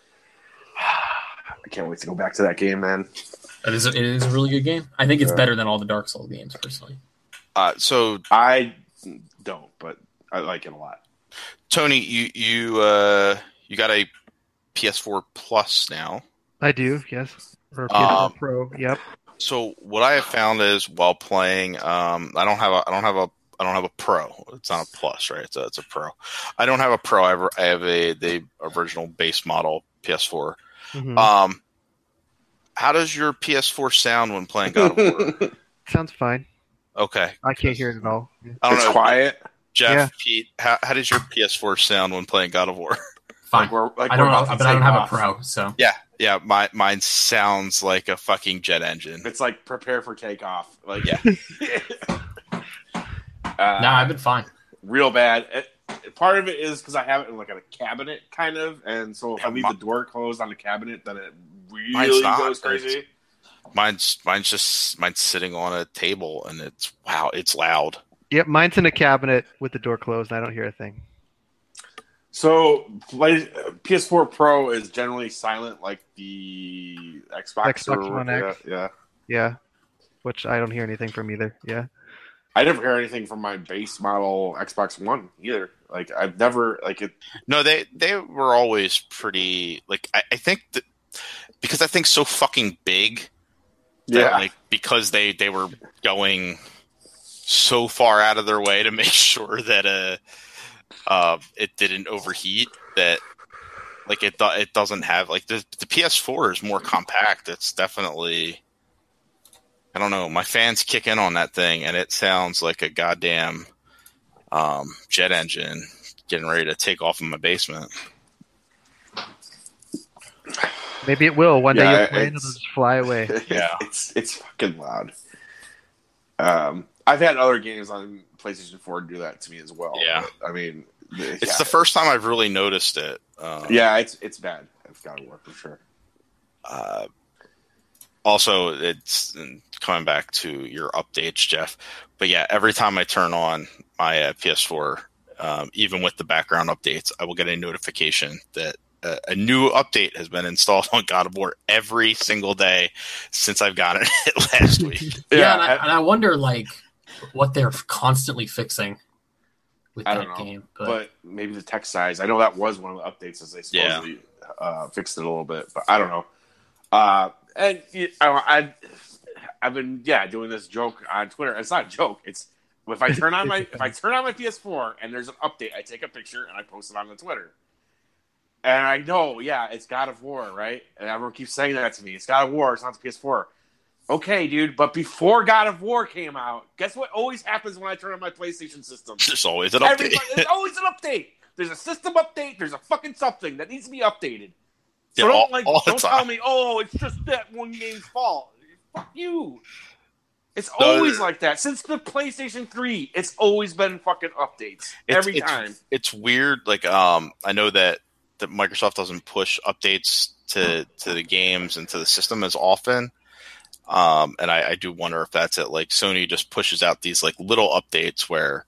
I can't wait to go back to that game, man. It is a really good game. I think it's better than all the Dark Souls games, personally. So I don't, but I like it a lot. Tony, you got a PS4 Plus now. I do, yes. Or PS4 Pro. Yep. So what I have found is while playing, I don't have a Pro. It's not a Plus, right? It's a Pro. I don't have a Pro. I have the original base model PS4. Mm-hmm. How does your PS4 sound when playing God of War? Sounds fine. Okay. I can't hear it at all. I don't It's know. quiet. Jeff, Yeah. Pete, how does your PS4 sound when playing God of War? Fine. I don't know, but I don't have a Pro, so. Yeah, mine sounds like a fucking jet engine. It's like prepare for takeoff. Like, Yeah. No, I've been fine. Real bad. Part of it is because I have it in like a cabinet, kind of, and so if I leave the door closed on the cabinet, then it really goes crazy. Mine's sitting on a table, and it's loud. Yep, mine's in a cabinet with the door closed, and I don't hear a thing. So, PS4 Pro is generally silent, like the Xbox One X. Yeah. Yeah, which I don't hear anything from either. Yeah. I never hear anything from my base model Xbox One either. Like I've never like it. No, they were always pretty. Like I think that because I think so fucking big. That, like because they were going so far out of their way to make sure that it didn't overheat, that like it doesn't have like the PS4 is more compact. It's definitely, I don't know, my fans kick in on that thing and it sounds like a goddamn jet engine getting ready to take off in my basement. Maybe it will. One day you'll play and it'll just fly away. Yeah. It's fucking loud. I've had other games on PlayStation 4 do that to me as well. Yeah. But, I mean, it's the first time I've really noticed it. It's bad. It's got to work for sure. Also, it's coming back to your updates, Jeff. But yeah, every time I turn on my PS4, even with the background updates, I will get a notification that a new update has been installed on God of War every single day since I've gotten it last week. Yeah, and I wonder like what they're constantly fixing with I that don't know, game. but maybe the text size. I know that was one of the updates as they supposedly fixed it a little bit, but I don't know. And I've been doing this joke on Twitter. It's not a joke. It's if I turn on my PS4 and there's an update, I take a picture and I post it on the Twitter. And I know, it's God of War, right? And everyone keeps saying that to me. It's God of War. It's not the PS4. Okay, dude. But before God of War came out, guess what always happens when I turn on my PlayStation system? There's always an update. There's always an update. There's a system update. There's a fucking something that needs to be updated. So don't tell me, it's just that one game's fault. Fuck you. It's always like that. Since the PlayStation 3, it's always been fucking updates. Every time. It's weird. Like, I know that Microsoft doesn't push updates to the games and to the system as often. And I do wonder if that's it. Like Sony just pushes out these like little updates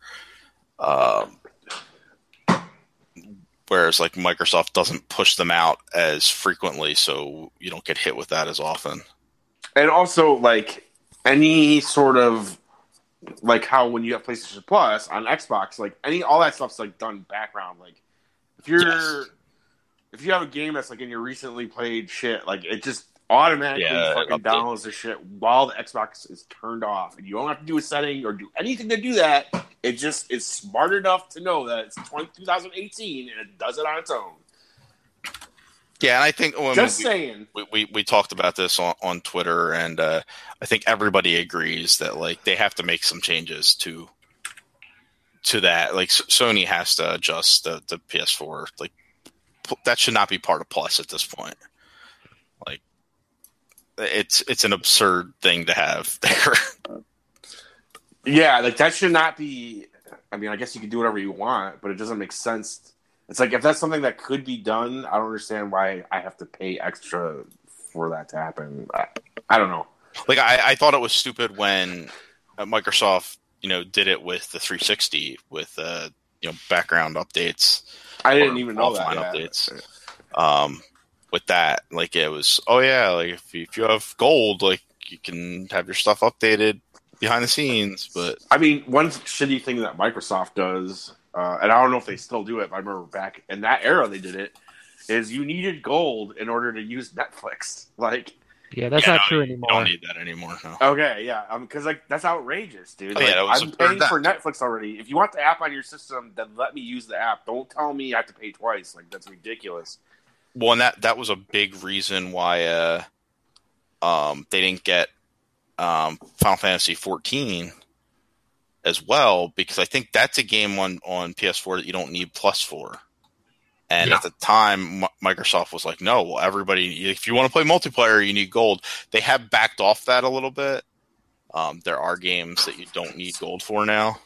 whereas like Microsoft doesn't push them out as frequently, so you don't get hit with that as often. And also like any sort of like how when you have PlayStation Plus on Xbox, like all that stuff's like done background. Like if you have a game that's like in your recently played shit, like it just automatically fucking downloads the shit while the Xbox is turned off, and you don't have to do a setting or do anything to do that. It just is smart enough to know that it's 2018 and it does it on its own. Yeah, and I think saying we talked about this on Twitter, and I think everybody agrees that like they have to make some changes to that. Like Sony has to adjust the PS4. Like that should not be part of Plus at this point. Like it's an absurd thing to have there. Yeah, like that should not be. I mean, I guess you can do whatever you want, but it doesn't make sense. It's like if that's something that could be done, I don't understand why I have to pay extra for that to happen. I don't know. Like I thought it was stupid when Microsoft, did it with the 360 with background updates. I didn't even know that updates. With that, like it was, like if you have gold, like you can have your stuff updated behind the scenes. But I mean, one shitty thing that Microsoft does and I don't know if they still do it, but I remember back in that era they did it, is you needed gold in order to use Netflix. Like, Yeah, that's not true anymore. You don't need that anymore. No. okay, yeah, because like that's outrageous, dude. Oh, Like, yeah, I'm paying for Netflix already. If you want the app on your system, then let me use the app. Don't tell me I have to pay twice. Like, that's ridiculous. Well, and that was a big reason why they didn't get Final Fantasy 14 as well, because I think that's a game on PS4 that you don't need Plus for. And at the time, Microsoft was like, no, well, everybody, if you want to play multiplayer, you need gold. They have backed off that a little bit. There are games that you don't need gold for now.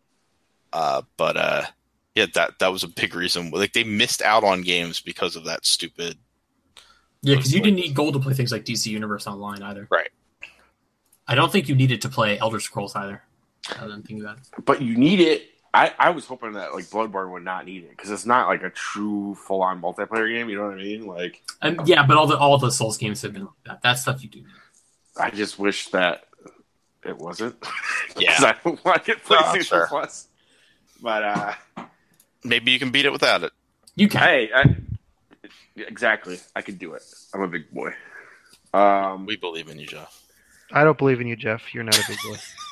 But yeah, that was a big reason. Like, they missed out on games because of that stupid. Yeah, because you didn't need gold to play things like DC Universe Online either. Right. I don't think you needed to play Elder Scrolls either. I didn't think about it. But you need it. I was hoping that like Bloodborne would not need it because it's not like a true full on multiplayer game. You know what I mean? Like, yeah, but all the Souls games have been like that. That stuff you do need. I just wish that it wasn't. Yeah, because I don't want to get PlayStation sure. Plus. But maybe you can beat it without it. You can. Hey, exactly. I could do it. I'm a big boy. We believe in you, Jeff. I don't believe in you, Jeff. You're not a big boy.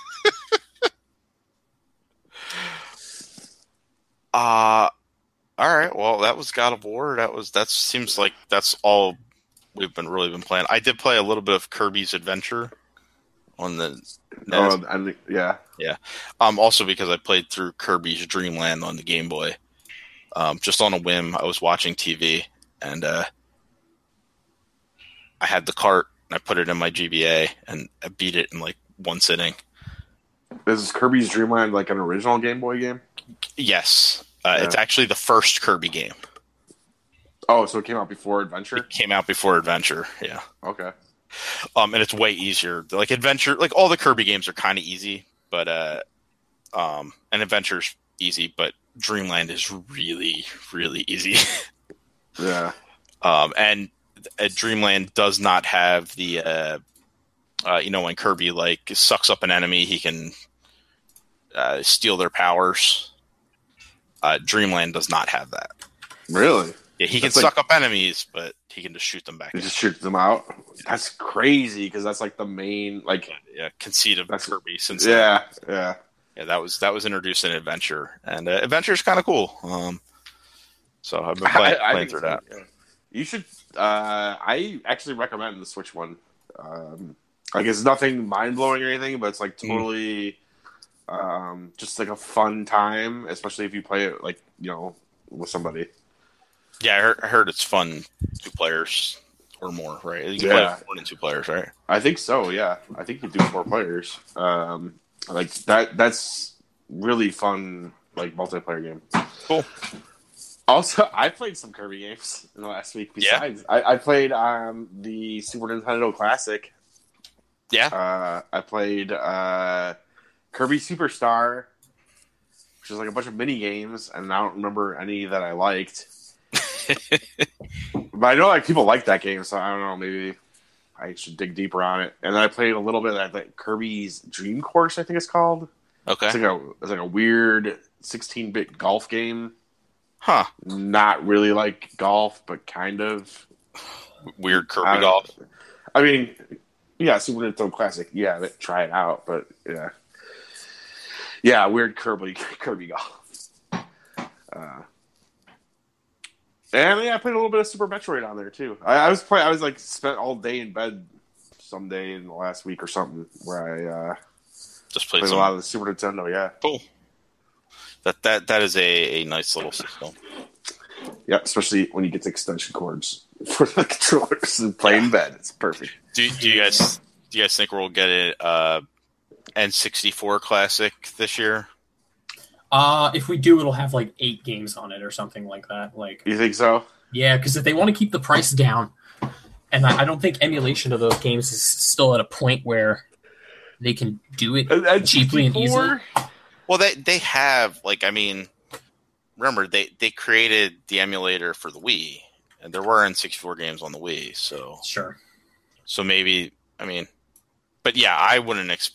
All right. Well, that was God of War. That seems like that's all we've really been playing. I did play a little bit of Kirby's Adventure on the NES. Yeah. Also because I played through Kirby's Dream Land on the Game Boy. Just on a whim, I was watching TV and I had the cart and I put it in my GBA and I beat it in like one sitting. Is Kirby's Dream Land like an original Game Boy game? Yes. It's actually the first Kirby game. Oh, so it came out before Adventure? It came out before Adventure, yeah. Okay. And it's way easier. Like Adventure, like all the Kirby games are kind of easy, but and Adventure's easy, but Dreamland is really, really easy. Yeah. And Dreamland does not have the when Kirby like sucks up an enemy, he can steal their powers. Dreamland does not have that. Really? Yeah, he can suck up enemies, but he can just shoot them back. He just shoots them out. That's crazy because that's like the main conceit of Kirby. Since yeah. That was introduced in Adventure, and Adventure is kind of cool. So I've been playing through that. Yeah. You should. I actually recommend the Switch one. Like it's nothing mind blowing or anything, but it's like totally. Just like a fun time, especially if you play it like with somebody. Yeah, I heard it's fun 2 players or more, right? You can play it 4 and 2 players, right? I think so. Yeah, I think you do 4 players. Like that's really fun, like multiplayer game. Cool. Also, I played some Kirby games in the last week. Besides, I played the Super Nintendo Classic. Yeah. I played Kirby Superstar, which is like a bunch of mini games, and I don't remember any that I liked. But I know like people like that game, so I don't know. Maybe I should dig deeper on it. And then I played a little bit of like Kirby's Dream Course, I think it's called. Okay. It's like a weird 16-bit golf game. Huh. Not really like golf, but kind of weird Kirby golf. I mean, yeah, Super Nintendo Classic. Yeah, try it out, but yeah. Yeah, weird Kirby golf. And yeah, I played a little bit of Super Metroid on there too. I was like spent all day in bed someday in the last week or something where I just played a lot of the Super Nintendo. Yeah, cool. That is a nice little system. Yeah, especially when you get the extension cords for the controllers and play in bed. It's perfect. Do you guys think we'll get an N64 Classic this year? If we do, it'll have like 8 games on it or something like that. Like, you think so? Yeah, because if they want to keep the price down, and I don't think emulation of those games is still at a point where they can do it cheaply and easily. Well, they have remember they created the emulator for the Wii, and there were N64 games on the Wii. So sure. So maybe but yeah, I wouldn't expect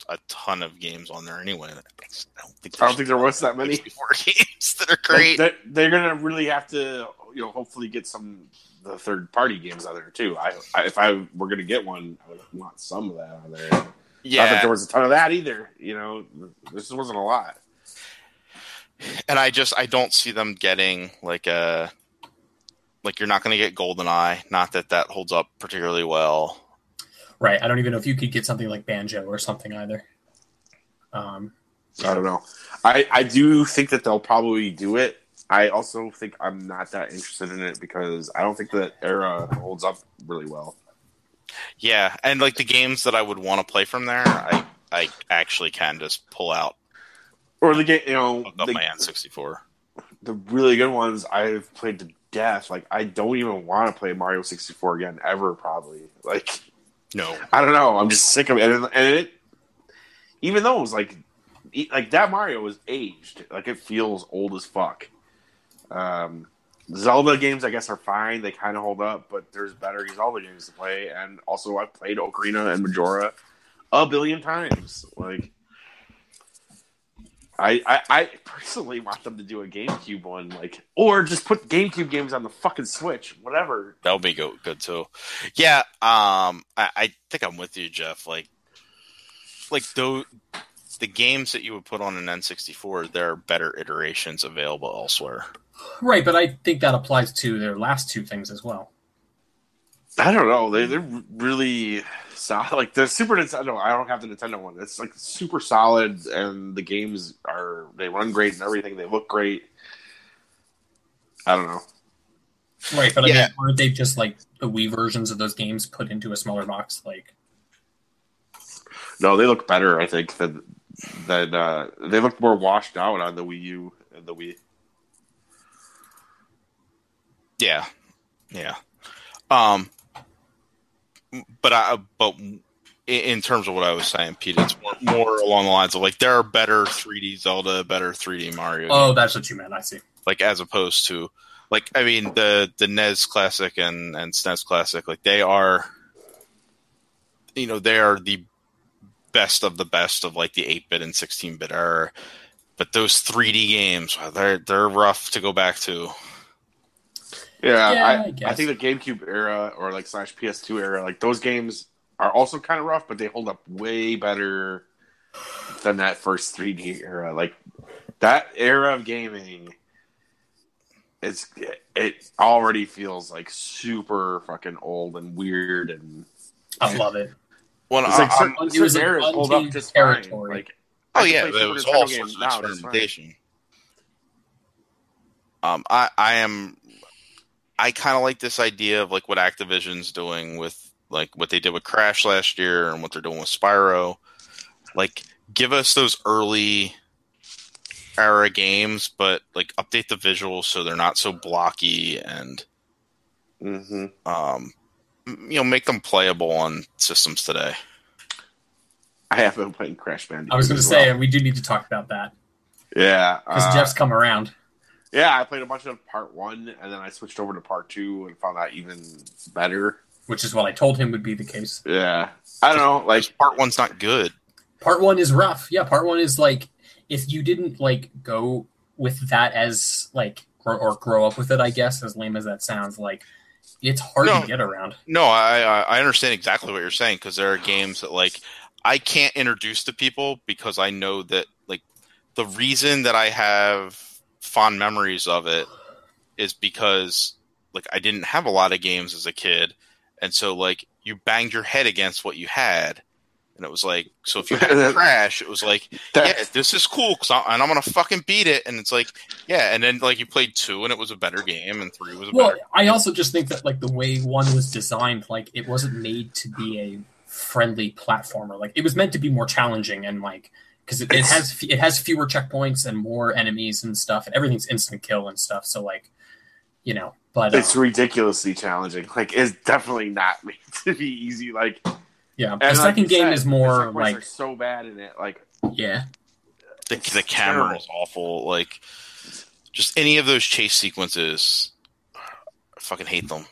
a ton of games on there anyway. I don't think there was that many 64 games that are great. Like, they're gonna really have to, hopefully get the third party games out there too. If I were gonna get one, I would want some of that on there. Yeah, not that there was a ton of that either. This wasn't a lot. And I don't see them getting like you're not going to get GoldenEye. Not that holds up particularly well. Right. I don't even know if you could get something like Banjo or something either. I don't know. I do think that they'll probably do it. I also think I'm not that interested in it because I don't think that era holds up really well. Yeah, and like the games that I would want to play from there, I actually can just pull out. Or the game, hook up my N64. The really good ones I've played to death. Like I don't even want to play Mario 64 again ever. Probably like no. I don't know. I'm just sick of it. And it, even though it was like that Mario is aged. Like it feels old as fuck. Zelda games, I guess, are fine. They kind of hold up, but there's better Zelda games to play. And also, I've played Ocarina and Majora a billion times. Like, I personally want them to do a GameCube one, or just put GameCube games on the fucking Switch, whatever. That would be good too. Yeah, I think I'm with you, Jeff. Like the games that you would put on an N64, there are better iterations available elsewhere. Right, but I think that applies to their last two things as well. I don't know. They're really solid. Like the Super Nintendo, I don't have the Nintendo one. It's like super solid, and the games they run great and everything. They look great. I don't know. Right, but I mean, aren't they just like the Wii versions of those games put into a smaller box? Like, no, they look better. I think than they look more washed out on the Wii U and the Wii. Yeah. But in terms of what I was saying, Pete, it's more along the lines of like there are better 3D Zelda, better 3D Mario. Oh, games. That's what you meant. I see. Like as opposed to like I mean the NES Classic and SNES Classic, like they are, they are the best of the best of like the 8-bit and 16-bit era. But those 3D games, they're rough to go back to. Yeah, I think the GameCube era or like / PS2 era, like those games are also kind of rough, but they hold up way better than that first 3D era. Like that era of gaming, it already feels like super fucking old and weird, and I love it. Well, it's like certain eras hold up just fine. Like, it was all sorts of experimentation. I kind of like this idea of like what Activision's doing with like what they did with Crash last year and what they're doing with Spyro. Like, give us those early era games, but like update the visuals so they're not so blocky and, make them playable on systems today. I have been playing Crash Bandicoot. I was going to say, we do need to talk about that. Yeah, because Jeff's come around. Yeah, I played a bunch of part 1, and then I switched over to part 2 and found that even better. Which is what I told him would be the case. Yeah. I don't know. Like part 1's not good. Part 1 is rough. Yeah, part 1 is like, if you didn't like go with that as like, or grow up with it, I guess, as lame as that sounds, like, it's hard to get around. No, I understand exactly what you're saying, because there are games that like, I can't introduce to people because I know that like the reason that I have fond memories of it is because like I didn't have a lot of games as a kid, and so like you banged your head against what you had, and it was like, so if you had Crash, it was like, this is cool and I'm gonna fucking beat it, and it's like, and then like you played 2 and it was a better game, and 3 was a better. I also just think that like the way 1 was designed, like it wasn't made to be a friendly platformer. Like it was meant to be more challenging, and like because it has fewer checkpoints and more enemies and stuff, and everything's instant kill and stuff. So like, but it's ridiculously challenging. Like it's definitely not made to be easy. Like the second game is more like so bad in it. Like the camera is awful. Like just any of those chase sequences, I fucking hate them.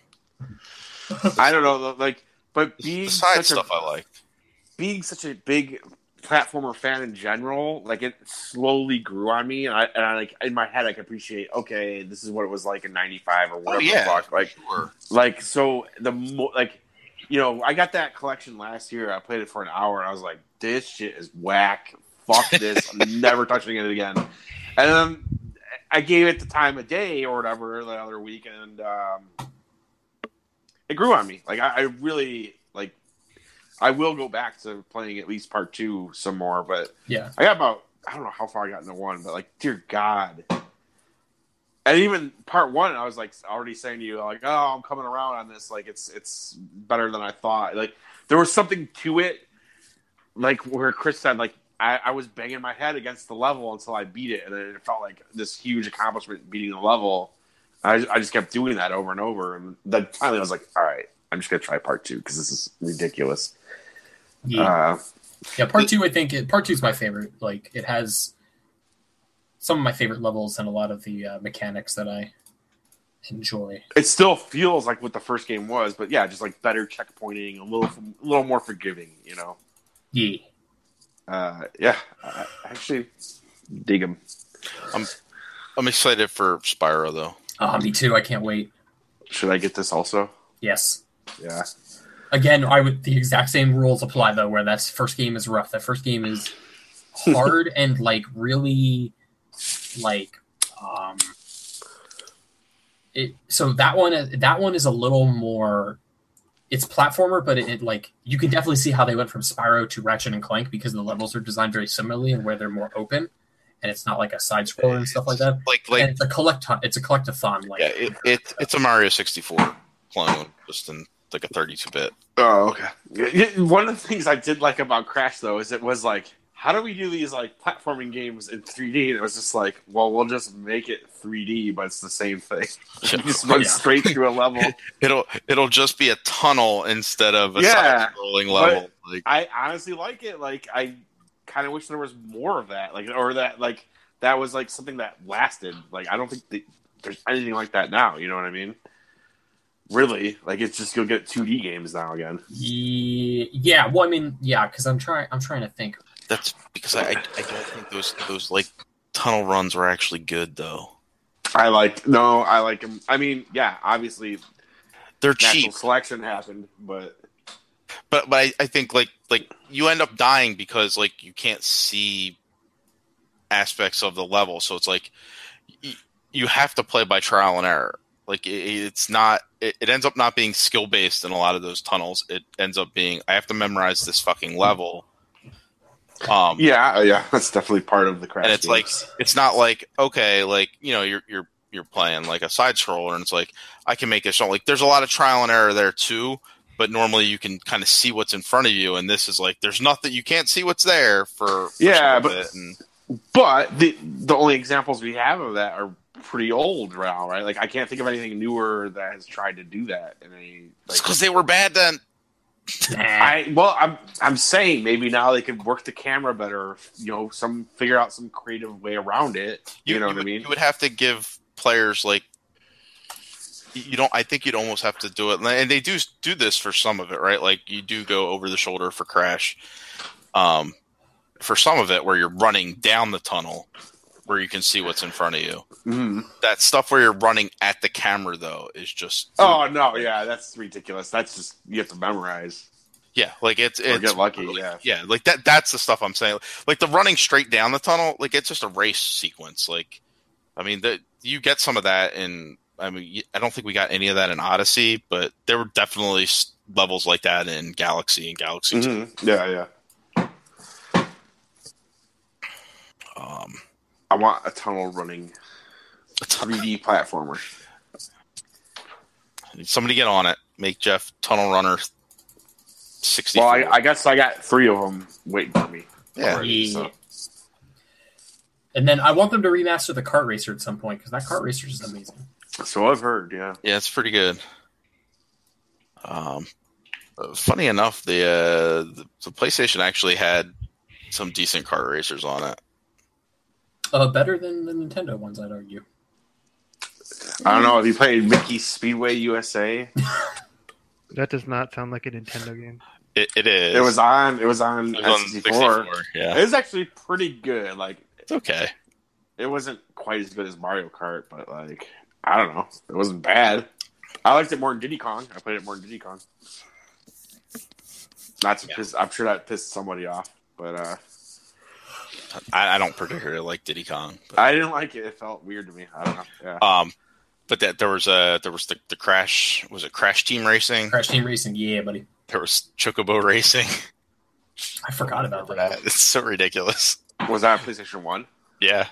I don't know. Like, but being the side stuff I like. Being such a big platformer fan in general, like it slowly grew on me, and I like in my head I could appreciate. Okay, this is what it was like in '95 or whatever. Oh, yeah, the fuck. Like, sure. like so I got that collection last year. I played it for an hour, and I was like, this shit is whack. Fuck this. I'm never touching it again. And then I gave it the time of day or whatever the other week, and it grew on me. Like I really like. I will go back to playing at least part 2 some more, but Yeah. I got about, I don't know how far I got into 1, but like, dear God. And even part 1, I was like already saying to you, like, oh, I'm coming around on this. Like, it's better than I thought. Like, there was something to it, like where Chris said, like, I was banging my head against the level until I beat it. And then it felt like this huge accomplishment beating the level. I just kept doing that over and over. And then finally I was like, all right, I'm just going to try part 2 because this is ridiculous. Yeah. Part 2, I think part 2 is my favorite. Like, it has some of my favorite levels and a lot of the mechanics that I enjoy. It still feels like what the first game was, but yeah, just like better checkpointing, a little more forgiving, you know. Yeah. Yeah, I actually dig them. I'm excited for Spyro though. Me too. I can't wait. Should I get this also? Yes. Yeah. Again, the exact same rules apply though. Where that first game is rough. That first game is hard and like really like So that one is a little more. It's platformer, but it like you can definitely see how they went from Spyro to Ratchet and Clank because the levels are designed very similarly and where they're more open, and it's not like a side scroller and stuff like that. And it's a collectathon. Like it's a Mario 64 clone, just in like a 32-bit. Oh, okay. One of the things I did like about Crash though is it was like, how do we do these like platforming games in 3D? And it was just like, well, we'll just make it 3D, but it's the same thing. You just run straight through a level. It'll just be a tunnel instead of a side-scrolling level. Like, I honestly like it. Like I kind of wish there was more of that. Like or that was like something that lasted. Like I don't think there's anything like that now. You know what I mean? Really, like it's just you'll get 2D games now again. Yeah. Well, I mean, yeah, because I'm trying to think. That's because I don't think those like tunnel runs were actually good though. I like them. I mean, yeah, obviously they're natural cheap. Selection happened, but I think like you end up dying because like you can't see aspects of the level, so it's like you have to play by trial and error. Like it's not. It ends up not being skill based in a lot of those tunnels. It ends up being I have to memorize this fucking level. Yeah, that's definitely part of the Crash. And it's games. like it's not like okay, like you know you're playing like a side scroller, and it's like I can make this. Like there's a lot of trial and error there too, but normally you can kind of see what's in front of you, and this is like there's nothing you can't see what's there for but the only examples we have of that are pretty old now, right? Like I can't think of anything newer that has tried to do that. It's because they were bad then. I'm saying maybe now they could work the camera better. You know, figure out some creative way around it. You know what I mean? You would have to give players like you don't. I think you'd almost have to do it, and they do this for some of it, right? Like you do go over the shoulder for Crash. For some of it, where you're running down the tunnel, where you can see what's in front of you. Mm-hmm. That stuff where you're running at the camera, though, is just... Oh, no, yeah, that's ridiculous. That's just, you have to memorize. Yeah, like it's get lucky, really, yeah. Yeah, like that's the stuff I'm saying. Like the running straight down the tunnel, like it's just a race sequence. Like, I mean, you get some of that in... I mean, I don't think we got any of that in Odyssey, but there were definitely levels like that in Galaxy and Galaxy 2. Mm-hmm. Yeah. I want a tunnel running 3D platformer. Somebody get on it. Make Jeff Tunnel Runner 64. Well, I guess I got 3 of them waiting for me. Yeah. Already, so. And then I want them to remaster the Kart Racer at some point because that Kart Racer is amazing. So I've heard, yeah. Yeah, it's pretty good. Funny enough, the PlayStation actually had some decent kart racers on it. Better than the Nintendo ones, I'd argue. I don't know. Have you played Mickey Speedway USA? That does not sound like a Nintendo game. It is. It was on It was on N64. 64. Yeah, It was actually pretty good. Like, it's okay. it wasn't quite as good as Mario Kart, but like, I don't know, it wasn't bad. I liked it more than Diddy Kong. I played it more than Diddy Kong. Not to piss. I'm sure that pissed somebody off, but I don't particularly like Diddy Kong. But, I didn't like it. It felt weird to me. I don't know. Yeah. But that there was the Crash. Was it Crash Team Racing? Crash Team Racing, yeah, buddy. There was Chocobo Racing. I forgot about that. It's so ridiculous. Was that PlayStation 1? Yeah.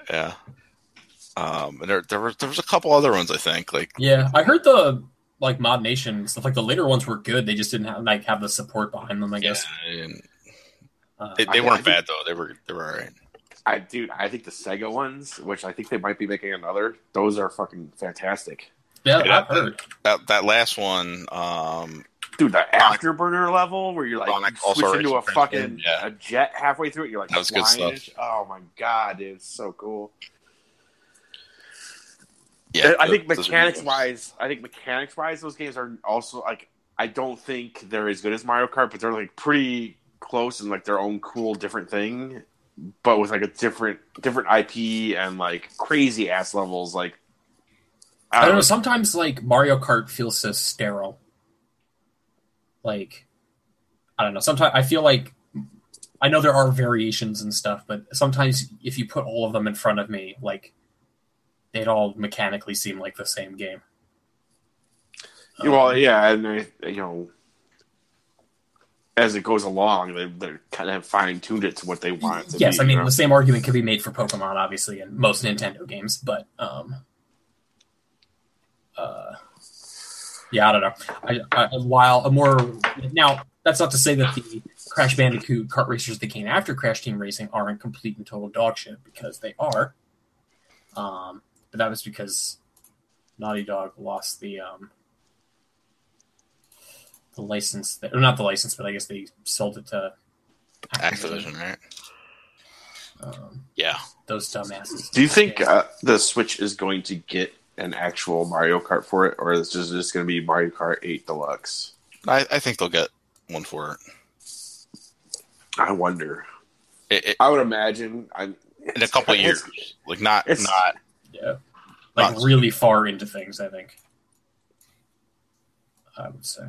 And there was a couple other ones, I think. Like, Yeah, I heard the like Mod Nation stuff. Like the later ones were good. They just didn't have the support behind them. I guess. and Uh, they weren't bad though. They were all right. I think the Sega ones, which I think they might be making another, those are fucking fantastic. yeah, Yeah, I've heard. That last one, Dude, the afterburner level where you're like Sonic you also switch into a racing fucking yeah. a jet halfway through it, you're like That was good flying. stuff. Oh my god, dude, it's so cool. yeah. I think those are mechanics good. wise, those games are also like, I don't think they're as good as Mario Kart, but they're like pretty close and like their own cool different thing, but with like a different IP and like crazy ass levels. Like, I don't know. Sometimes like Mario Kart feels so sterile. Like, I don't know. Sometimes I feel like I know there are variations and stuff, but sometimes if you put all of them in front of me, like they'd all mechanically seem like the same game. Well, yeah, and as it goes along, they kind of fine tuned it to what they want it to yes, be. I mean the same argument could be made for Pokemon, obviously, and most Nintendo games, but yeah, I don't know. While a more now, that's not to say that the Crash Bandicoot kart racers that came after Crash Team Racing aren't complete and total dog shit, because they are. But that was because Naughty Dog lost the license, or not the license, but I guess they sold it to Activision, right? Yeah. Those dumbasses. Do you think the Switch is going to get an actual Mario Kart for it, or is it just going to be Mario Kart 8 Deluxe? I think they'll get one for it. I wonder. I would imagine in a couple of years, like not yeah, like really far into things. I think I would say.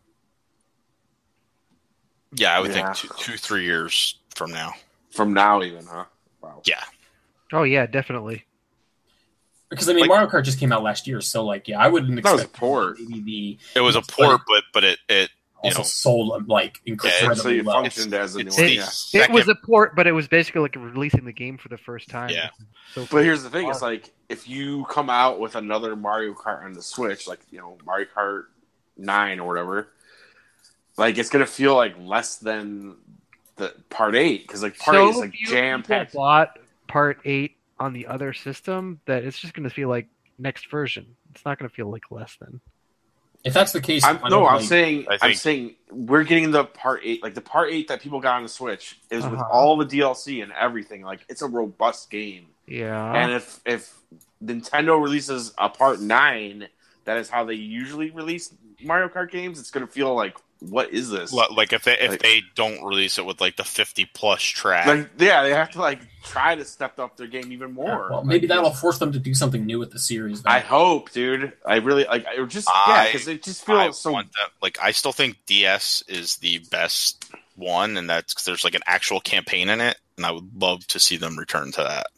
Yeah, I would think 2-3 years from now. From now, even, huh? Wow. Yeah. Oh yeah, definitely. Because I mean, Like, Mario Kart just came out last year, so like, yeah, I wouldn't That was expect a port. maybe It was a port, but it also sold like So incredibly it well. functioned as a new it's one. the Yeah. It was a port, but it was basically like releasing the game for the first time. Yeah. So But here's the thing: it's like if you come out with another Mario Kart on the Switch, like Mario Kart 9 or whatever, like it's gonna feel like less than the Part 8 because like Part 8 is like jam packed. Bought Part 8 on the other system, that it's just going to feel like next version. It's not going to feel like less than. If that's the case, I'm saying we're getting the Part 8, like the Part 8 that people got on the Switch is with all the DLC and everything. Like it's a robust game. Yeah. And if Nintendo releases a Part 9, that is how they usually release Mario Kart games, it's going to feel like, what is this? like if they don't release it with like the 50+ track. Like, yeah, they have to like try to step up their game even more. Well, maybe that'll force them to do something new with the series. Then. I hope, dude. I really like. Or just because it just feels so. Like I still think DS is the best one, and that's because there's like an actual campaign in it, and I would love to see them return to that.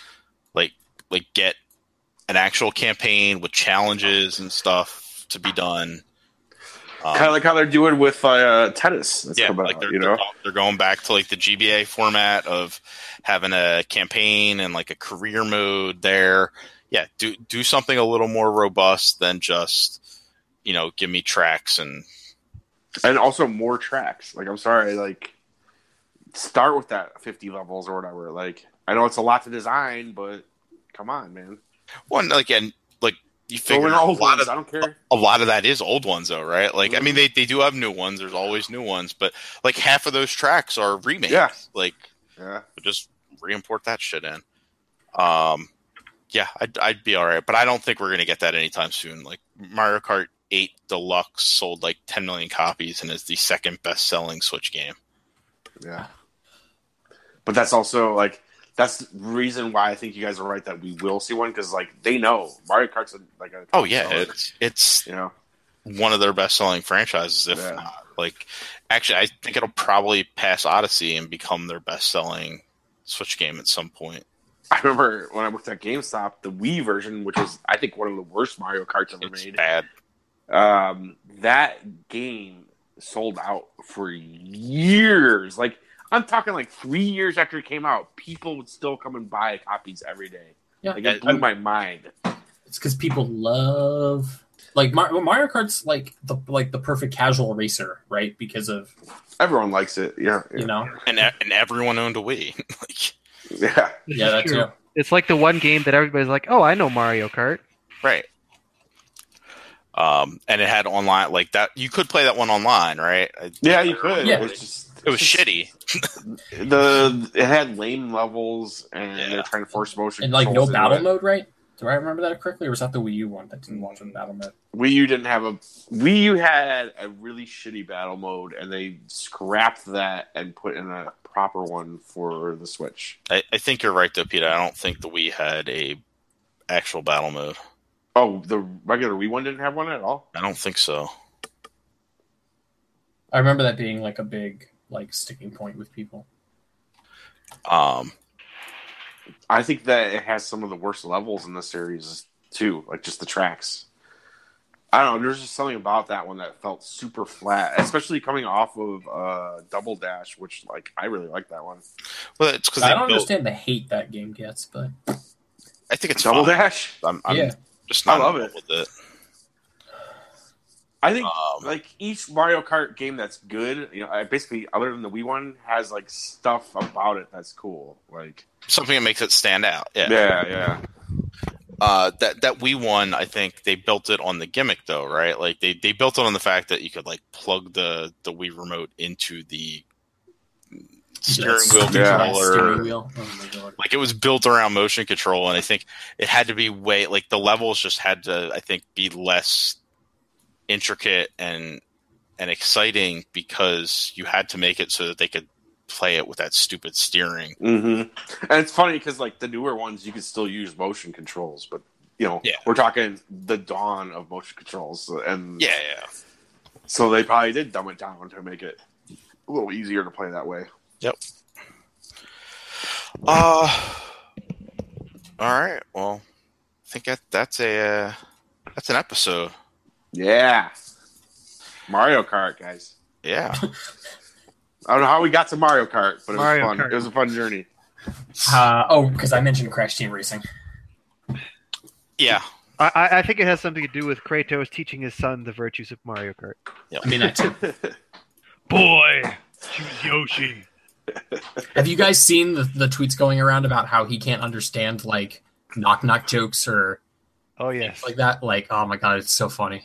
Like get an actual campaign with challenges and stuff to be done. Kind of like how they're doing with tennis. Yeah, like they're going back to like the GBA format of having a campaign and like a career mode there. Yeah, do something a little more robust than just give me tracks and also more tracks. Like I'm sorry, like start with that 50 levels or whatever. Like I know it's a lot to design, but come on, man. One you figure I don't care. A lot of that is old ones, though, right? Like, I mean, they do have new ones. There's always new ones, but like half of those tracks are remakes. Yeah. Just re-import that shit in. Yeah, I'd be all right, but I don't think we're gonna get that anytime soon. Like Mario Kart 8 Deluxe sold like 10 million copies and is the second best-selling Switch game. Yeah. But that's also like that's the reason why I think you guys are right that we will see one, because like they know Mario Kart's like a Oh yeah, it's you know, one of their best-selling franchises. If not, like, actually, I think it'll probably pass Odyssey and become their best-selling Switch game at some point. I remember when I worked at GameStop, the Wii version, which was I think one of the worst Mario Karts ever It's made. bad. That game sold out for years. Like I'm talking like 3 years after it came out, people would still come and buy copies every day. Yeah, Like it blew my mind. It's because people love like Mario Kart's like the perfect casual racer, right? Because of Everyone likes it. Yeah. you know, And everyone owned a Wii. Like, Yeah. This yeah, is that's true. it. It's like the one game that everybody's like, "Oh, I know Mario Kart." right. And it had online, like that. You could play that one online, right? Yeah, you could. Yeah. It was shitty. It had lame levels, and they're trying to force motion. And like no controls into battle it. mode, right? Do I remember that correctly, or was that the Wii U one that didn't launch in battle mode? Wii U didn't have a Wii U had a really shitty battle mode, and they scrapped that and put in a proper one for the Switch. I think you're right, though, Peter. I don't think the Wii had a actual battle mode. Oh, the regular Wii one didn't have one at all? I don't think so. I remember that being like a big like sticking point with people. Um, I think that it has some of the worst levels in the series too, like just the tracks. I don't know. There's just something about that one that felt super flat, especially coming off of Double Dash, which like I really like that one. well, it's because I don't understand the hate that game gets, but I think it's Double fine. Dash. I'm yeah, just not I love in love it. with it. I think like each Mario Kart game that's good, you know, basically other than the Wii one, has like stuff about it that's cool. Like Something that makes it stand out. Yeah. yeah. That Wii one, I think they built it on the gimmick, though, right? Like they built it on the fact that you could like plug the Wii remote into the steering wheel Yeah. controller. Steering wheel. Oh my god. Like it was built around motion control, and I think it had to be like the levels just had to, I think, be less intricate and exciting because you had to make it so that they could play it with that stupid steering. Mm-hmm. And it's funny because like the newer ones, you can still use motion controls, but you know, we're talking the dawn of motion controls, and Yeah. so they probably did dumb it down to make it a little easier to play that way. Yep. All right. Well, I think that's an episode. Yeah, Mario Kart, guys. Yeah. I don't know how we got to Mario Kart, but it was Mario fun. Kart. It was a fun journey. Because I mentioned Crash Team Racing. Yeah. I think it has something to do with Kratos teaching his son the virtues of Mario Kart. I mean, that too. Boy, choose Yoshi. Have you guys seen the tweets going around about how he can't understand like knock jokes or Oh yes. like that? Like, oh my god, it's so funny.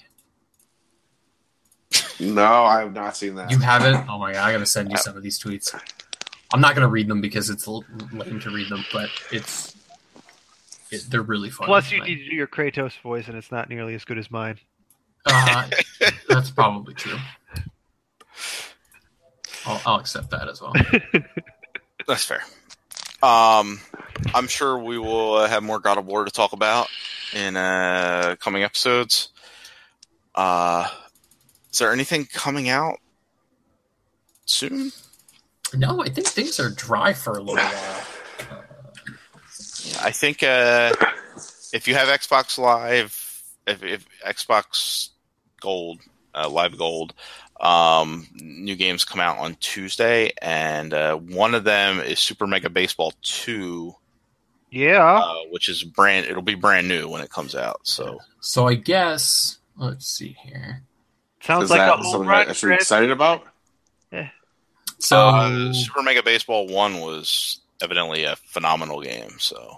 No, I have not seen that. You haven't? Oh my god, I gotta send you some of these tweets. I'm not gonna read them because it's lame to read them, but they're really funny. Plus, you need to do your Kratos voice, and it's not nearly as good as mine. That's probably true. I'll accept that as well. That's fair. I'm sure we will have more God of War to talk about in coming episodes. Is there anything coming out soon? No, I think things are dry for a little while. I think if you have Xbox Live, if Xbox Gold, Live Gold, new games come out on Tuesday, and one of them is Super Mega Baseball 2. Yeah. Which is it'll be brand new when it comes out. So I guess let's see here. Sounds Is like that a home something run, that you're Chris. excited about? So Super Mega Baseball 1 was evidently a phenomenal game. So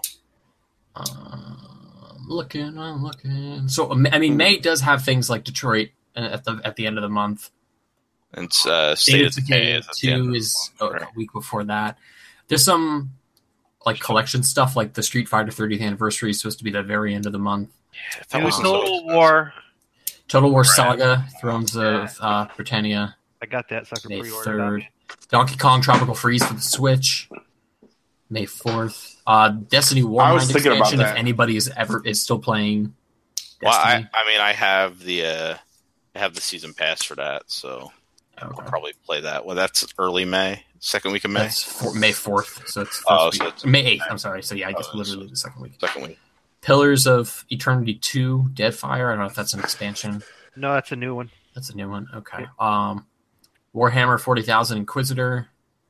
I'm looking. So I mean, May does have things like Detroit at the end of the month. and State of Decay is at the end of 2 the is month, a right? week before that. There's some like collection stuff, like the Street Fighter 30th anniversary is supposed to be the very end of the month. That New was Total War. Total War Right. Saga, Thrones of Britannia, I got that sucker May pre-ordered. 3rd. Donkey Kong Tropical Freeze for the Switch, May 4th. Destiny I was Warmind thinking about expansion, if that. anybody is still playing Well, Destiny. I mean, I have the season pass for that, so I'll Okay. probably play that. Well, that's early May, second week of May, That's May 4th, so it's Oh, first so week. it's- May 8th, I'm sorry. So yeah, I guess Oh, literally the second week. second week. Pillars of Eternity 2, Deadfire. I don't know if that's an expansion. No, that's a new one. That's a new one. Okay. Warhammer 40,000 Inquisitor.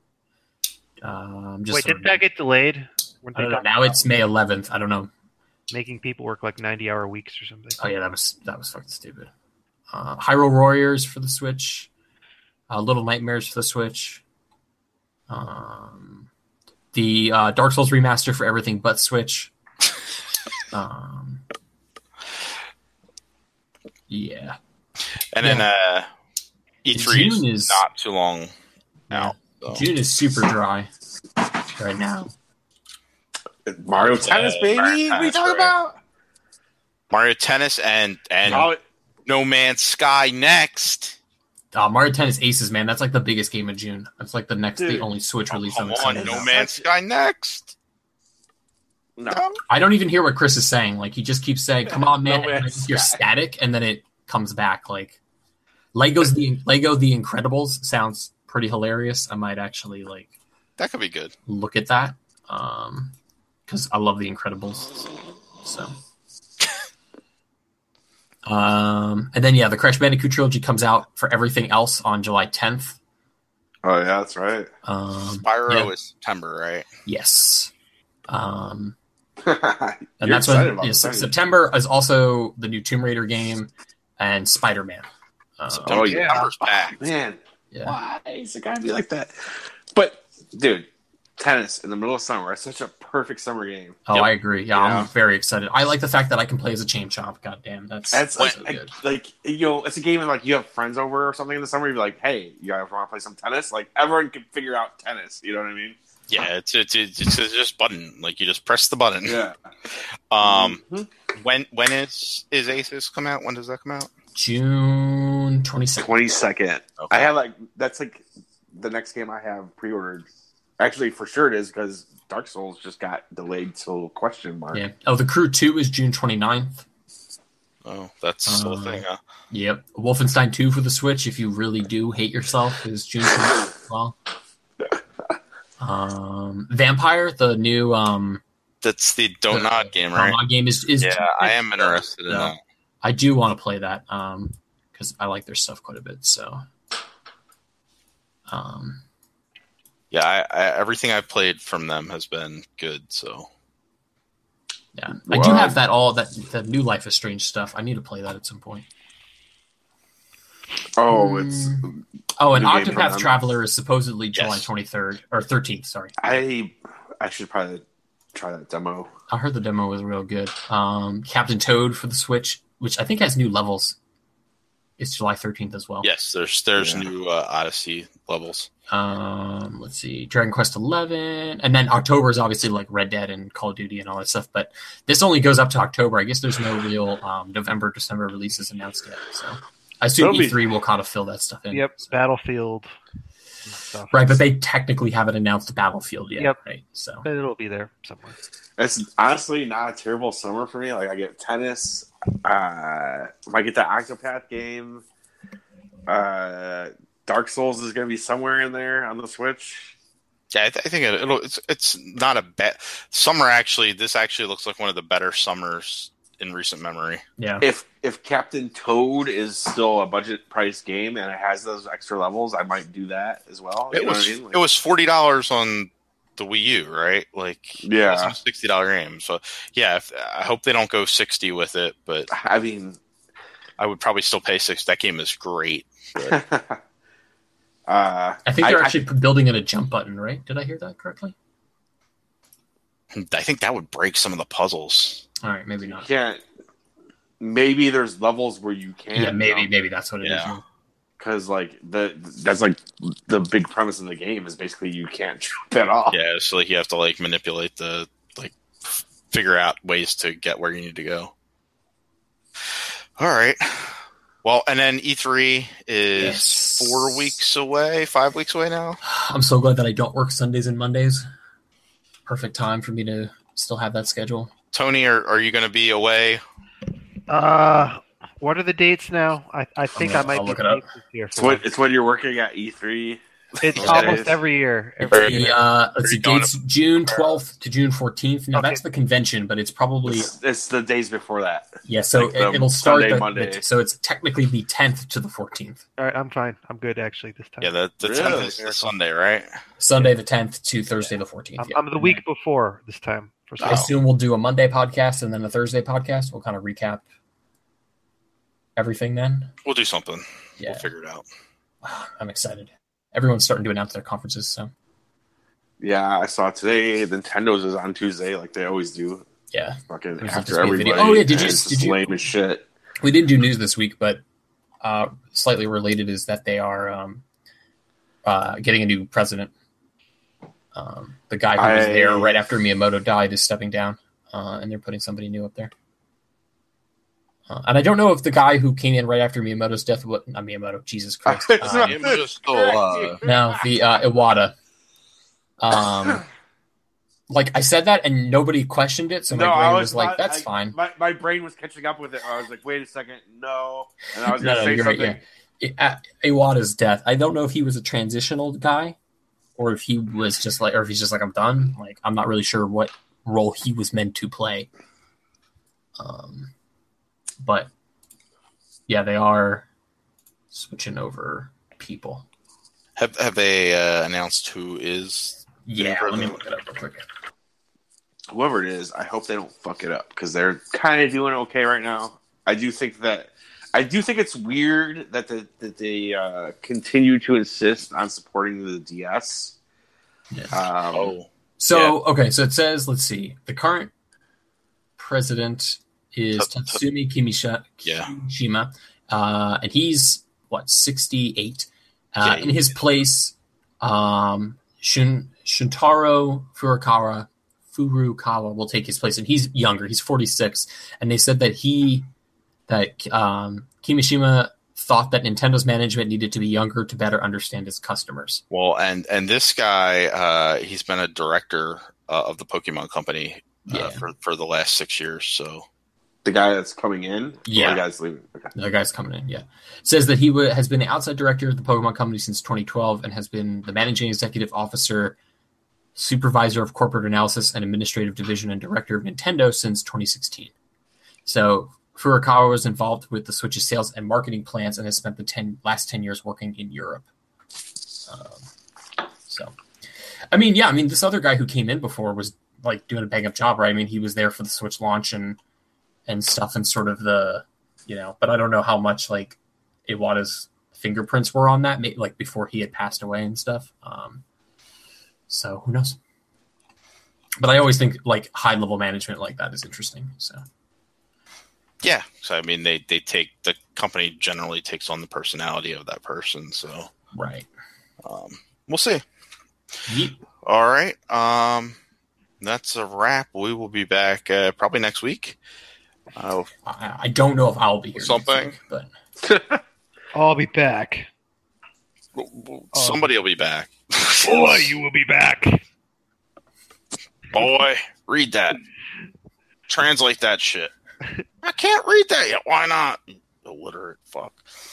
Wait, didn't that get delayed? Weren't I don't know. talking Now about it's May 11th. I don't know. making people work like 90-hour weeks or something. Oh yeah, that was fucking stupid. Hyrule Warriors for the Switch. Little Nightmares for the Switch. The Dark Souls remaster for everything but Switch. Yeah. And then E3 June is is- not too long out. So. June is super dry right now. Mario Tennis, baby. Mario What are you Tennis, talking right. about? Mario Tennis and Oh, No Man's Sky next. Mario Tennis Aces, man, that's like the biggest game of June. That's like the Dude. only Switch release Come I'm on, excited No about. Man's Sky next. no. I don't even hear what Chris is saying. Like he just keeps saying, "Come on, man!" No and I Man's just hear Sky. static, and then it comes back. Like Lego The Incredibles sounds pretty hilarious. I might actually like That could be good. look at that because I love The Incredibles. So, and then yeah, the Crash Bandicoot trilogy comes out for everything else on July 10th. Oh yeah, that's right. Spyro yeah. is September, right? Yes. And You're that's excited when about this, aren't you? September is also the new Tomb Raider game and Spider-Man. September, yeah. September's packed. Man, Yeah. why is it gotta be like that? But dude, tennis in the middle of summer, it's such a perfect summer game. Oh, Yep. I agree. Yeah, Yeah. I'm very excited. I like the fact that I can play as a chain chomp. God damn, that's That's so like, good. it's a game and like you have friends over or something in the summer. You're like, hey, you guys want to play some tennis? Like everyone can figure out tennis. You know what I mean? Yeah, it's just button. Like you just press the button. Yeah. When is Aces come out? When does that come out? June 22nd. 22nd. Okay. I have that's the next game I have pre-ordered. Actually, for sure it is because Dark Souls just got delayed till question mark. Yeah. Oh, The Crew 2 is June 29th. Oh, that's still a thing, huh? Yep. Wolfenstein 2 for the Switch, if you really do hate yourself, is June 29th as well. Vampire, the new That's the Don't The- Nod game, right? Pokemon game is Yeah, I am interested in Yeah. that. I do want to play that because I like their stuff quite a bit. So, Yeah, everything I've played from them has been good. So yeah, I do Wow. have that new Life is Strange stuff. I need to play that at some point. Oh, it's Oh, and New game for Octopath them. Traveler is supposedly July Yes. 23rd or 13th. Sorry, I should probably try that demo. I heard the demo was real good. Captain Toad for the Switch, which I think has new levels. It's July 13th as well. yes, there's Yeah. new Odyssey levels. Let's see, Dragon Quest 11, and then October is obviously like Red Dead and Call of Duty and all that stuff. But this only goes up to October. I guess there's no real November, December releases announced yet. So I assume That'll be- E3 will kind of fill that stuff in. Yep, Battlefield and stuff. Right, but they technically haven't announced Battlefield yet. Yep. Right. So But it'll be there somewhere. It's honestly not a terrible summer for me. Like I get tennis, might get the Octopath game. Dark Souls is going to be somewhere in there on the Switch. Yeah, I think it's not a bad summer. Actually, this actually looks like one of the better summers in recent memory. yeah. If Captain Toad is still a budget price game and it has those extra levels, I might do that as well. You It know was what I mean? Like, it was $40 on the Wii U, right? Like Yeah. it was a $60 game. So yeah, I hope they don't go 60 with it, but I mean, I would probably still pay 6. That game is great. But I think they're actually building in a jump button, right? Did I hear that correctly? I think that would break some of the puzzles. All right, maybe not. can't. Maybe there's levels where you can. Yeah, maybe that's what it is. Yeah. Because like that's like the big premise of the game is basically you can't jump at all. Yeah, so like you have to like manipulate figure out ways to get where you need to go. All right. Well, and then E3 is Yes. 4 weeks away, 5 weeks away now. I'm so glad that I don't work Sundays and Mondays. Perfect time for me to still have that schedule. Tony, are you going to be away? What are the dates now? I think I might I'll be look it up. safe this year. It's when you're working at E3. It's Okay. almost every year. Every year. Let's see, you going dates June 12th to June 14th. No, Okay. that's the convention, but it's probably It's the days before that. yeah. So like the it'll start Sunday, the, Monday. so it's technically the 10th to the 14th. All right, I'm fine. I'm good actually this time. Yeah, the Really? 10th is the Sunday, right? Sunday the 10th to Thursday the 14th. I'm the week before this time. For I some. assume we'll do a Monday podcast and then a Thursday podcast. We'll kind of recap everything then. We'll do something. Yeah, We'll figure it out. I'm excited. Everyone's starting to announce their conferences, so Yeah, I saw today. Nintendo's is on Tuesday, like they always do. yeah. Fucking There's after just a everybody. video. Oh, yeah, did and you- it's did just you- lame as shit. We didn't do news this week, but slightly related is that they are getting a new president. The guy who was there right after Miyamoto died is stepping down, and they're putting somebody new up there. And I don't know if the guy who came in right after Miyamoto's death, not Miyamoto, Jesus Christ. It's not- Miyamoto's still alive. No, the Iwata. Like I said that and nobody questioned it, so my brain was like, "That's fine." My brain was catching up with it. I was like, "Wait a second, no!" And I was No, going to say you're right. something. Yeah, Iwata's death. I don't know if he was a transitional guy, or if he was just like, or if he's just like, "I'm done." Like, I'm not really sure what role he was meant to play. But yeah, they are switching over people. Have they announced who is? Yeah, let me look it up real quick. Whoever it is, I hope they don't fuck it up because they're kind of doing okay right now. I do think it's weird that they continue to insist on supporting the DS. Yeah. Okay, so it says, let's see, the current president is Tatsumi Kimishima, and he's 68. In his place, Shuntaro Furukawa will take his place, and he's younger. He's 46, and they said that Kimishima thought that Nintendo's management needed to be younger to better understand its customers. Well, and this guy, he's been a director of the Pokemon Company for the last 6 years. So the guy that's coming in, yeah, the guy's leaving. Okay. The guy's coming in. Yeah, it says that he has been the outside director of the Pokemon Company since 2012 and has been the managing executive officer, supervisor of corporate analysis and administrative division, and director of Nintendo since 2016. So Furukawa was involved with the Switch's sales and marketing plans and has spent the last 10 years working in Europe. This other guy who came in before was like doing a bang up job, right? I mean, he was there for the Switch launch and stuff, and sort of the, but I don't know how much like Iwata's fingerprints were on that, like before he had passed away and stuff. So who knows? But I always think like high level management like that is interesting. So. yeah, so I mean, the company generally takes on the personality of that person. So Right. We'll see. Yep. All right. That's a wrap. We will be back probably next week. I don't know if I'll be here. Something. Next week, but I'll be back. Somebody will be back. Boy, you will be back. Boy, read that. Translate that shit. I can't read that yet. Why not? You illiterate fuck.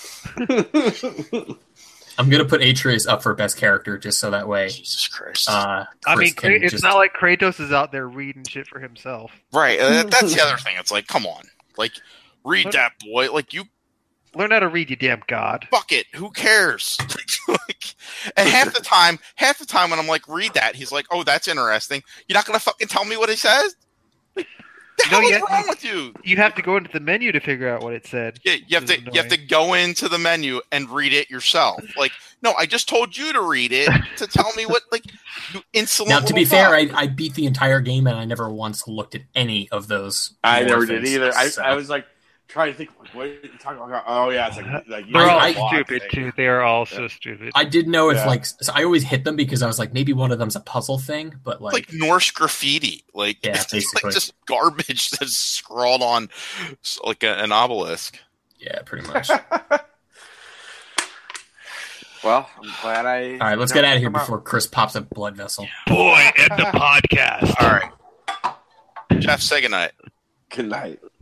I'm gonna put Atreus up for best character just so that way. Jesus Christ. It's not like Kratos is out there reading shit for himself. Right. That's the other thing. It's like, come on. Like, read that, boy. Like, you Learn how to read, you damn god. fuck it. Who cares? And half the time when I'm like, read that, he's like, oh, that's interesting. You're not going to fucking tell me what he says? Like, the hell is wrong with you? You have to go into the menu to figure out what it said. Yeah, you have to go into the menu and read it yourself. Like, no, I just told you to read it to tell me what, like, you insolent. Now, to be little fair, fuck. I beat the entire game and I never once looked at any of those. I never did things, either. so. I was like trying to think, like, what are you talking about? Oh yeah, it's like They're all I- stupid too. They are all so stupid. I didn't know if Yeah. so I always hit them because I was like, maybe one of them's a puzzle thing, but like Norse graffiti, like, Yeah, it's basically. like just garbage that's scrawled on like an obelisk. Yeah, pretty much. Well, I'm glad I. All right, let's get out of here before Chris pops a blood vessel. Boy, end the podcast. All right. Jeff, say goodnight. Good night.